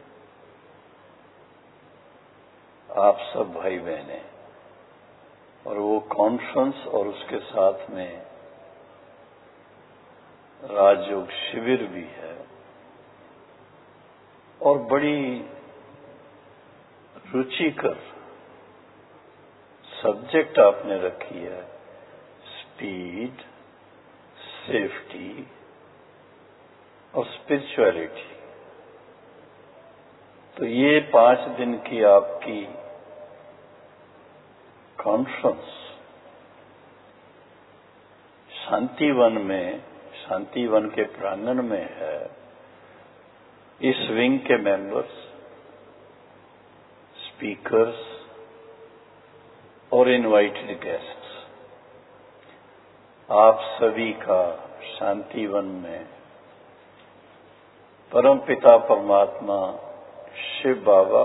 S4: आप सब भाई बहनें, और वो कॉन्फ्रेंस और उसके साथ में राजयोग शिविर भी है, और बड़ी रुचिकर सब्जेक्ट आपने रखी है, स्पीड, सेफ्टी और स्पिरिचुअलिटी। तो ये पांच दिन की आपकी कॉन्फ्रेंस शांतिवन में, शांतिवन के प्रांगण में है। इस विंग के मेंबर्स, स्पीकर्स और इनवाइटेड गेस्ट्स, आप सभी का शांतिवन में परम पिता परमात्मा शिव बाबा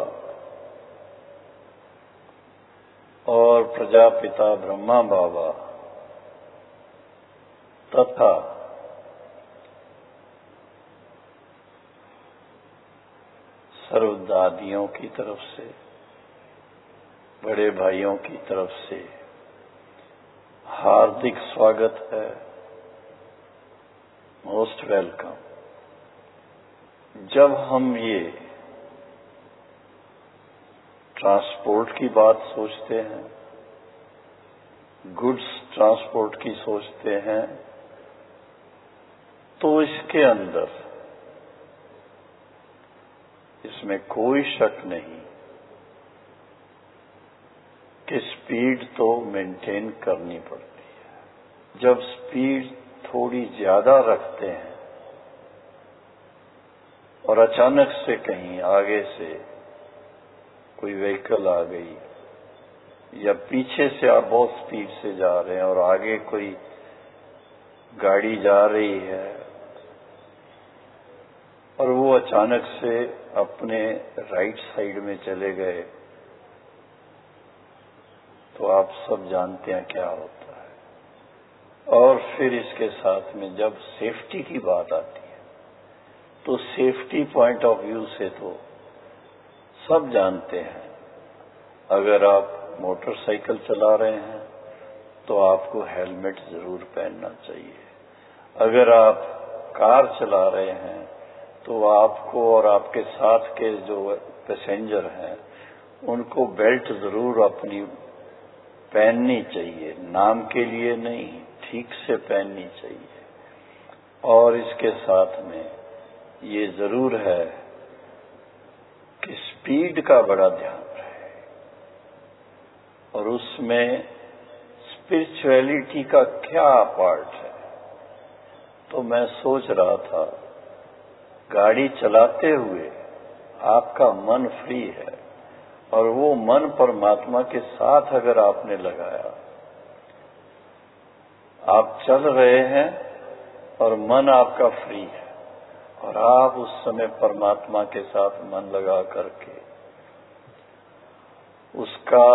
S4: और प्रजापिता ब्रह्मा बाबा तथा सर्वदादियों की तरफ से, बड़े भाइयों की तरफ से हार्दिक स्वागत है। Most welcome. जब हम ये ट्रांसपोर्ट की बात सोचते हैं, गुड्स ट्रांसपोर्ट की सोचते हैं, तो इसके अंदर, इसमें कोई शक नहीं कि स्पीड तो मेंटेन करनी पड़ती है। जब स्पीड थोड़ी ज्यादा रखते हैं और अचानक से कहीं आगे से कोई व्हीकल आ गई या पीछे से आप बहुत स्पीड से जा रहे हैं और आगे कोई गाड़ी जा रही है और वो अचानक से अपने राइट साइड में चले गए, तो आप सब जानते हैं क्या होता है। और फिर इसके साथ में जब सेफ्टी की बात आती है, तो सेफ्टी पॉइंट ऑफ व्यू से तो सब जानते हैं, अगर आप मोटरसाइकिल चला रहे हैं तो आपको हेलमेट जरूर पहनना चाहिए। अगर आप कार चला रहे हैं तो आपको और आपके साथ के जो पैसेंजर हैं उनको बेल्ट जरूर अपनी पहननी चाहिए, नाम के लिए नहीं, ठीक से पहननी चाहिए। और इसके साथ में ये जरूर है कि स्पीड का बड़ा ध्यान रहे, और उसमें स्पिरिचुअलिटी का क्या पार्ट है। तो मैं सोच रहा था, गाड़ी चलाते हुए आपका मन फ्री है और वो मन परमात्मा के साथ अगर आपने लगाया, आप चल रहे हैं और मन आपका फ्री है और आप उस समय परमात्मा के साथ मन लगा करके उसका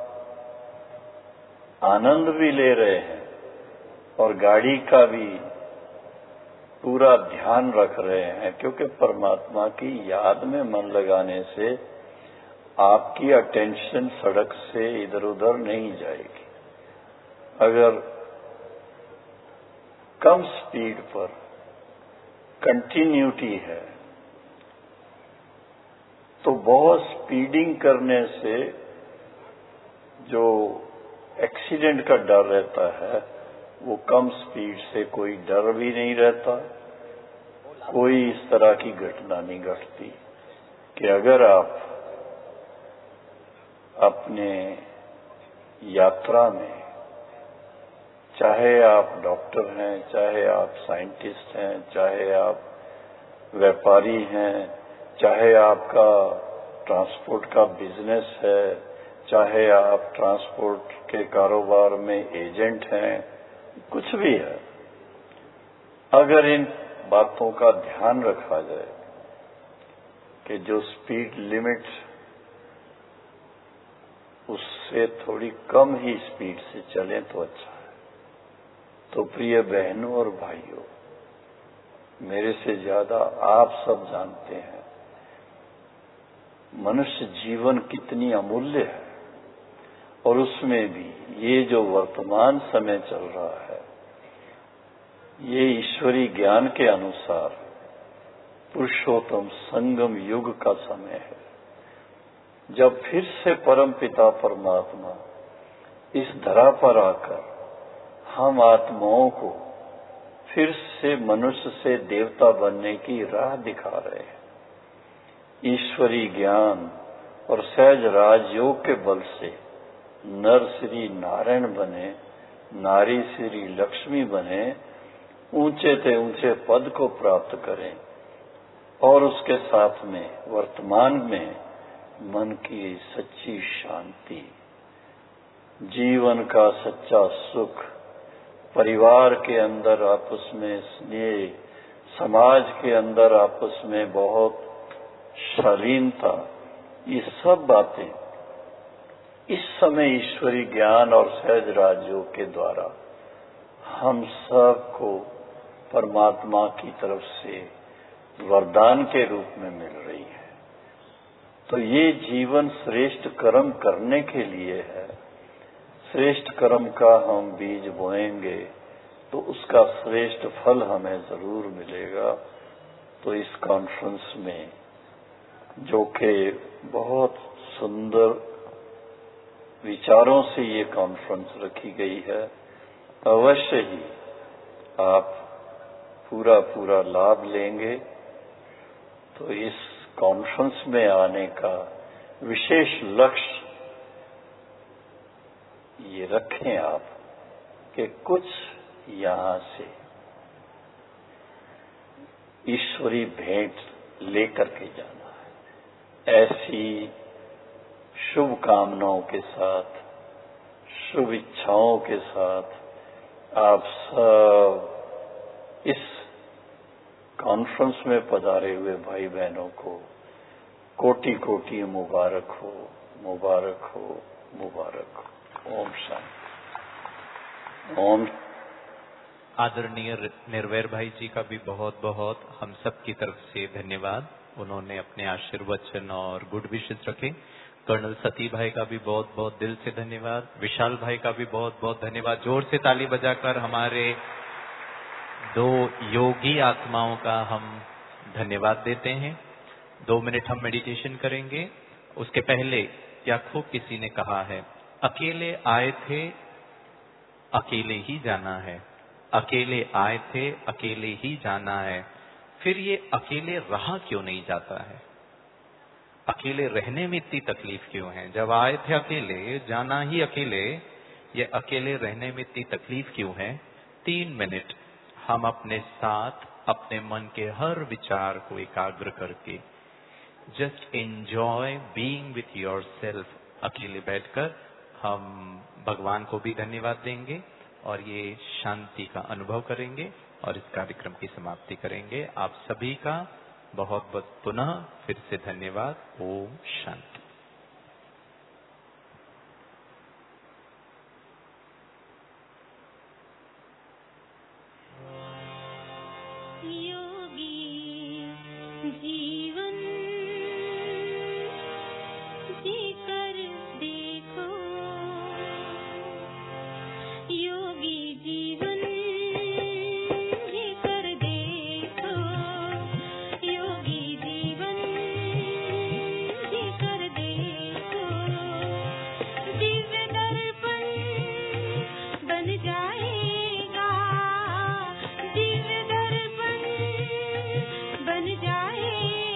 S4: आनंद भी ले रहे हैं और गाड़ी का भी पूरा ध्यान रख रहे हैं, क्योंकि परमात्मा की याद में मन लगाने से आपकी अटेंशन सड़क से इधर उधर नहीं जाएगी। अगर कम स्पीड पर कंटिन्यूटी है तो बहुत स्पीडिंग करने से जो एक्सीडेंट का डर रहता है वो कम स्पीड से कोई डर भी नहीं रहता, कोई इस तरह की घटना नहीं घटती कि अगर आप अपने यात्रा में, चाहे आप डॉक्टर हैं, चाहे आप साइंटिस्ट हैं, चाहे आप व्यापारी हैं, चाहे आपका ट्रांसपोर्ट का बिजनेस है, चाहे आप ट्रांसपोर्ट के कारोबार में एजेंट हैं, कुछ भी है, अगर इन बातों का ध्यान रखा जाए कि जो स्पीड लिमिट उससे थोड़ी कम ही स्पीड से चलें तो अच्छा है। तो प्रिय बहनों और भाइयों, मेरे से ज्यादा आप सब जानते हैं मनुष्य जीवन कितनी अमूल्य है, और उसमें भी ये जो वर्तमान समय चल रहा है, ये ईश्वरी ज्ञान के अनुसार पुरुषोत्तम संगम युग का समय है, जब फिर से परम पिता परमात्मा इस धरा पर आकर हम आत्माओं को फिर से मनुष्य से देवता बनने की राह दिखा रहे हैं। ईश्वरी ज्ञान और सहज राजयोग के बल से नर श्री नारायण बने, नारी श्री लक्ष्मी बने, ऊंचे से ऊंचे पद को प्राप्त करें, और उसके साथ में वर्तमान में मन की सच्ची शांति, जीवन का सच्चा सुख, परिवार के अंदर आपस में स्नेह, समाज के अंदर आपस में बहुत शालीनता, ये सब बातें इस समय ईश्वरी ज्ञान और सहज राजयोग के द्वारा हम सबको परमात्मा की तरफ से वरदान के रूप में मिल रही है। तो ये जीवन श्रेष्ठ कर्म करने के लिए है। श्रेष्ठ कर्म का हम बीज बोएंगे तो उसका श्रेष्ठ फल हमें जरूर मिलेगा। तो इस कॉन्फ्रेंस में, जो कि बहुत सुंदर विचारों से ये कॉन्फ्रेंस रखी गई है, अवश्य ही आप पूरा पूरा लाभ लेंगे। तो इस कॉन्फ्रेंस में आने का विशेष लक्ष्य ये रखें आप कि कुछ यहां से ईश्वरी भेंट लेकर के जाना है। ऐसी शुभ कामनाओं के साथ, शुभ इच्छाओं के साथ आप सब इस कॉन्फ्रेंस में पधारे हुए भाई बहनों को कोटि कोटि मुबारक हो, मुबारक हो, मुबारक हो। ओम शांति। ओम।
S1: आदरणीय निर्वैर भाई जी का भी बहुत बहुत हम सब की तरफ से धन्यवाद। उन्होंने अपने आशीर्वचन और गुड विशेष रखे। कर्नल सती भाई का भी बहुत बहुत दिल से धन्यवाद। विशाल भाई का भी बहुत बहुत धन्यवाद। जोर से ताली बजाकर हमारे दो योगी आत्माओं का हम धन्यवाद देते हैं। दो मिनट हम मेडिटेशन करेंगे। उसके पहले क्या खूब किसी ने कहा है, अकेले आए थे अकेले ही जाना है, अकेले आए थे अकेले ही जाना है। फिर ये अकेले रहा क्यों नहीं जाता है? अकेले रहने में इतनी तकलीफ क्यों है? जब आए थे अकेले, जाना ही अकेले, ये अकेले रहने में इतनी तकलीफ क्यों है? तीन मिनट हम अपने साथ अपने मन के हर विचार को एकाग्र करके just enjoy being with yourself, अकेले बैठकर हम भगवान को भी धन्यवाद देंगे और ये शांति का अनुभव करेंगे और इस कार्यक्रम की समाप्ति करेंगे। आप सभी का बहुत बहुत पुनः फिर से धन्यवाद। ओम शांति।
S5: जाएगा, दिव्य दर्पण बन जाएगा।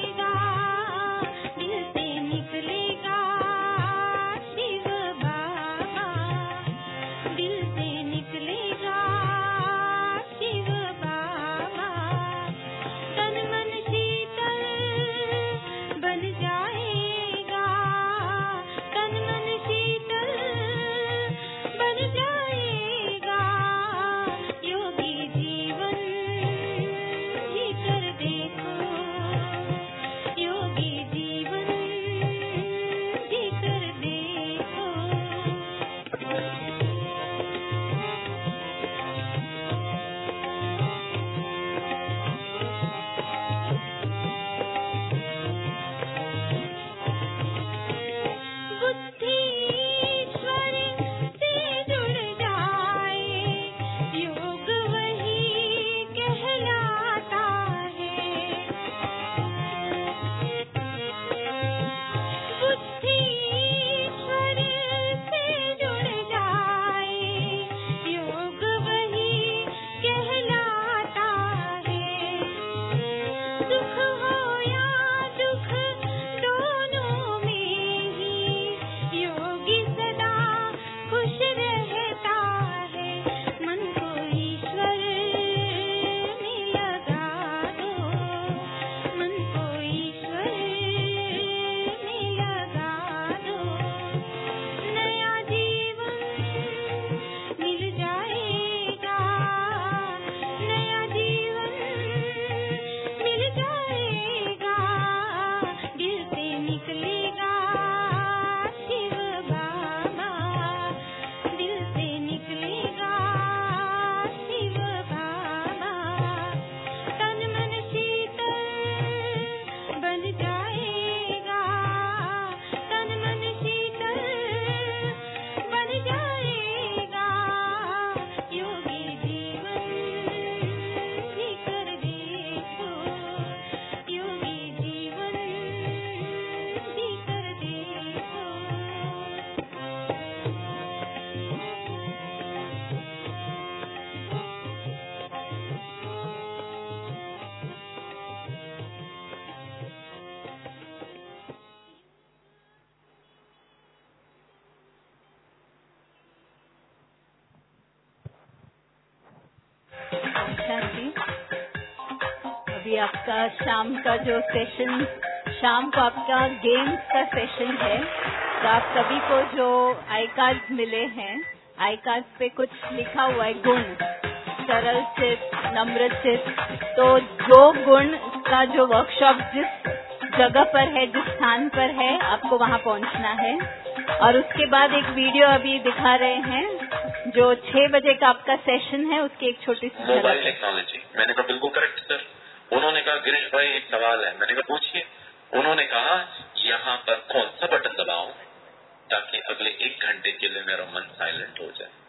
S5: अभी आपका शाम का जो सेशन, शाम को आपका गेम्स का सेशन है, तो आप सभी को जो आई कार्ड मिले हैं, आई कार्ड पे कुछ लिखा हुआ है गुण, सरल चित, नम्र चित। तो जो गुण का जो वर्कशॉप जिस जगह पर है, जिस स्थान पर है, आपको वहां पहुंचना है। और उसके बाद एक वीडियो अभी दिखा रहे हैं जो छह बजे का आपका सेशन है, उसकी एक छोटी सी
S6: मोबाइल टेक्नोलॉजी। मैंने कहा बिल्कुल करेक्ट सर। उन्होंने कहा गिरीश भाई एक सवाल है। मैंने कहा पूछिए। उन्होंने कहा यहाँ पर कौन सा बटन दबाऊं ताकि अगले एक घंटे के लिए मेरा मन साइलेंट हो जाए।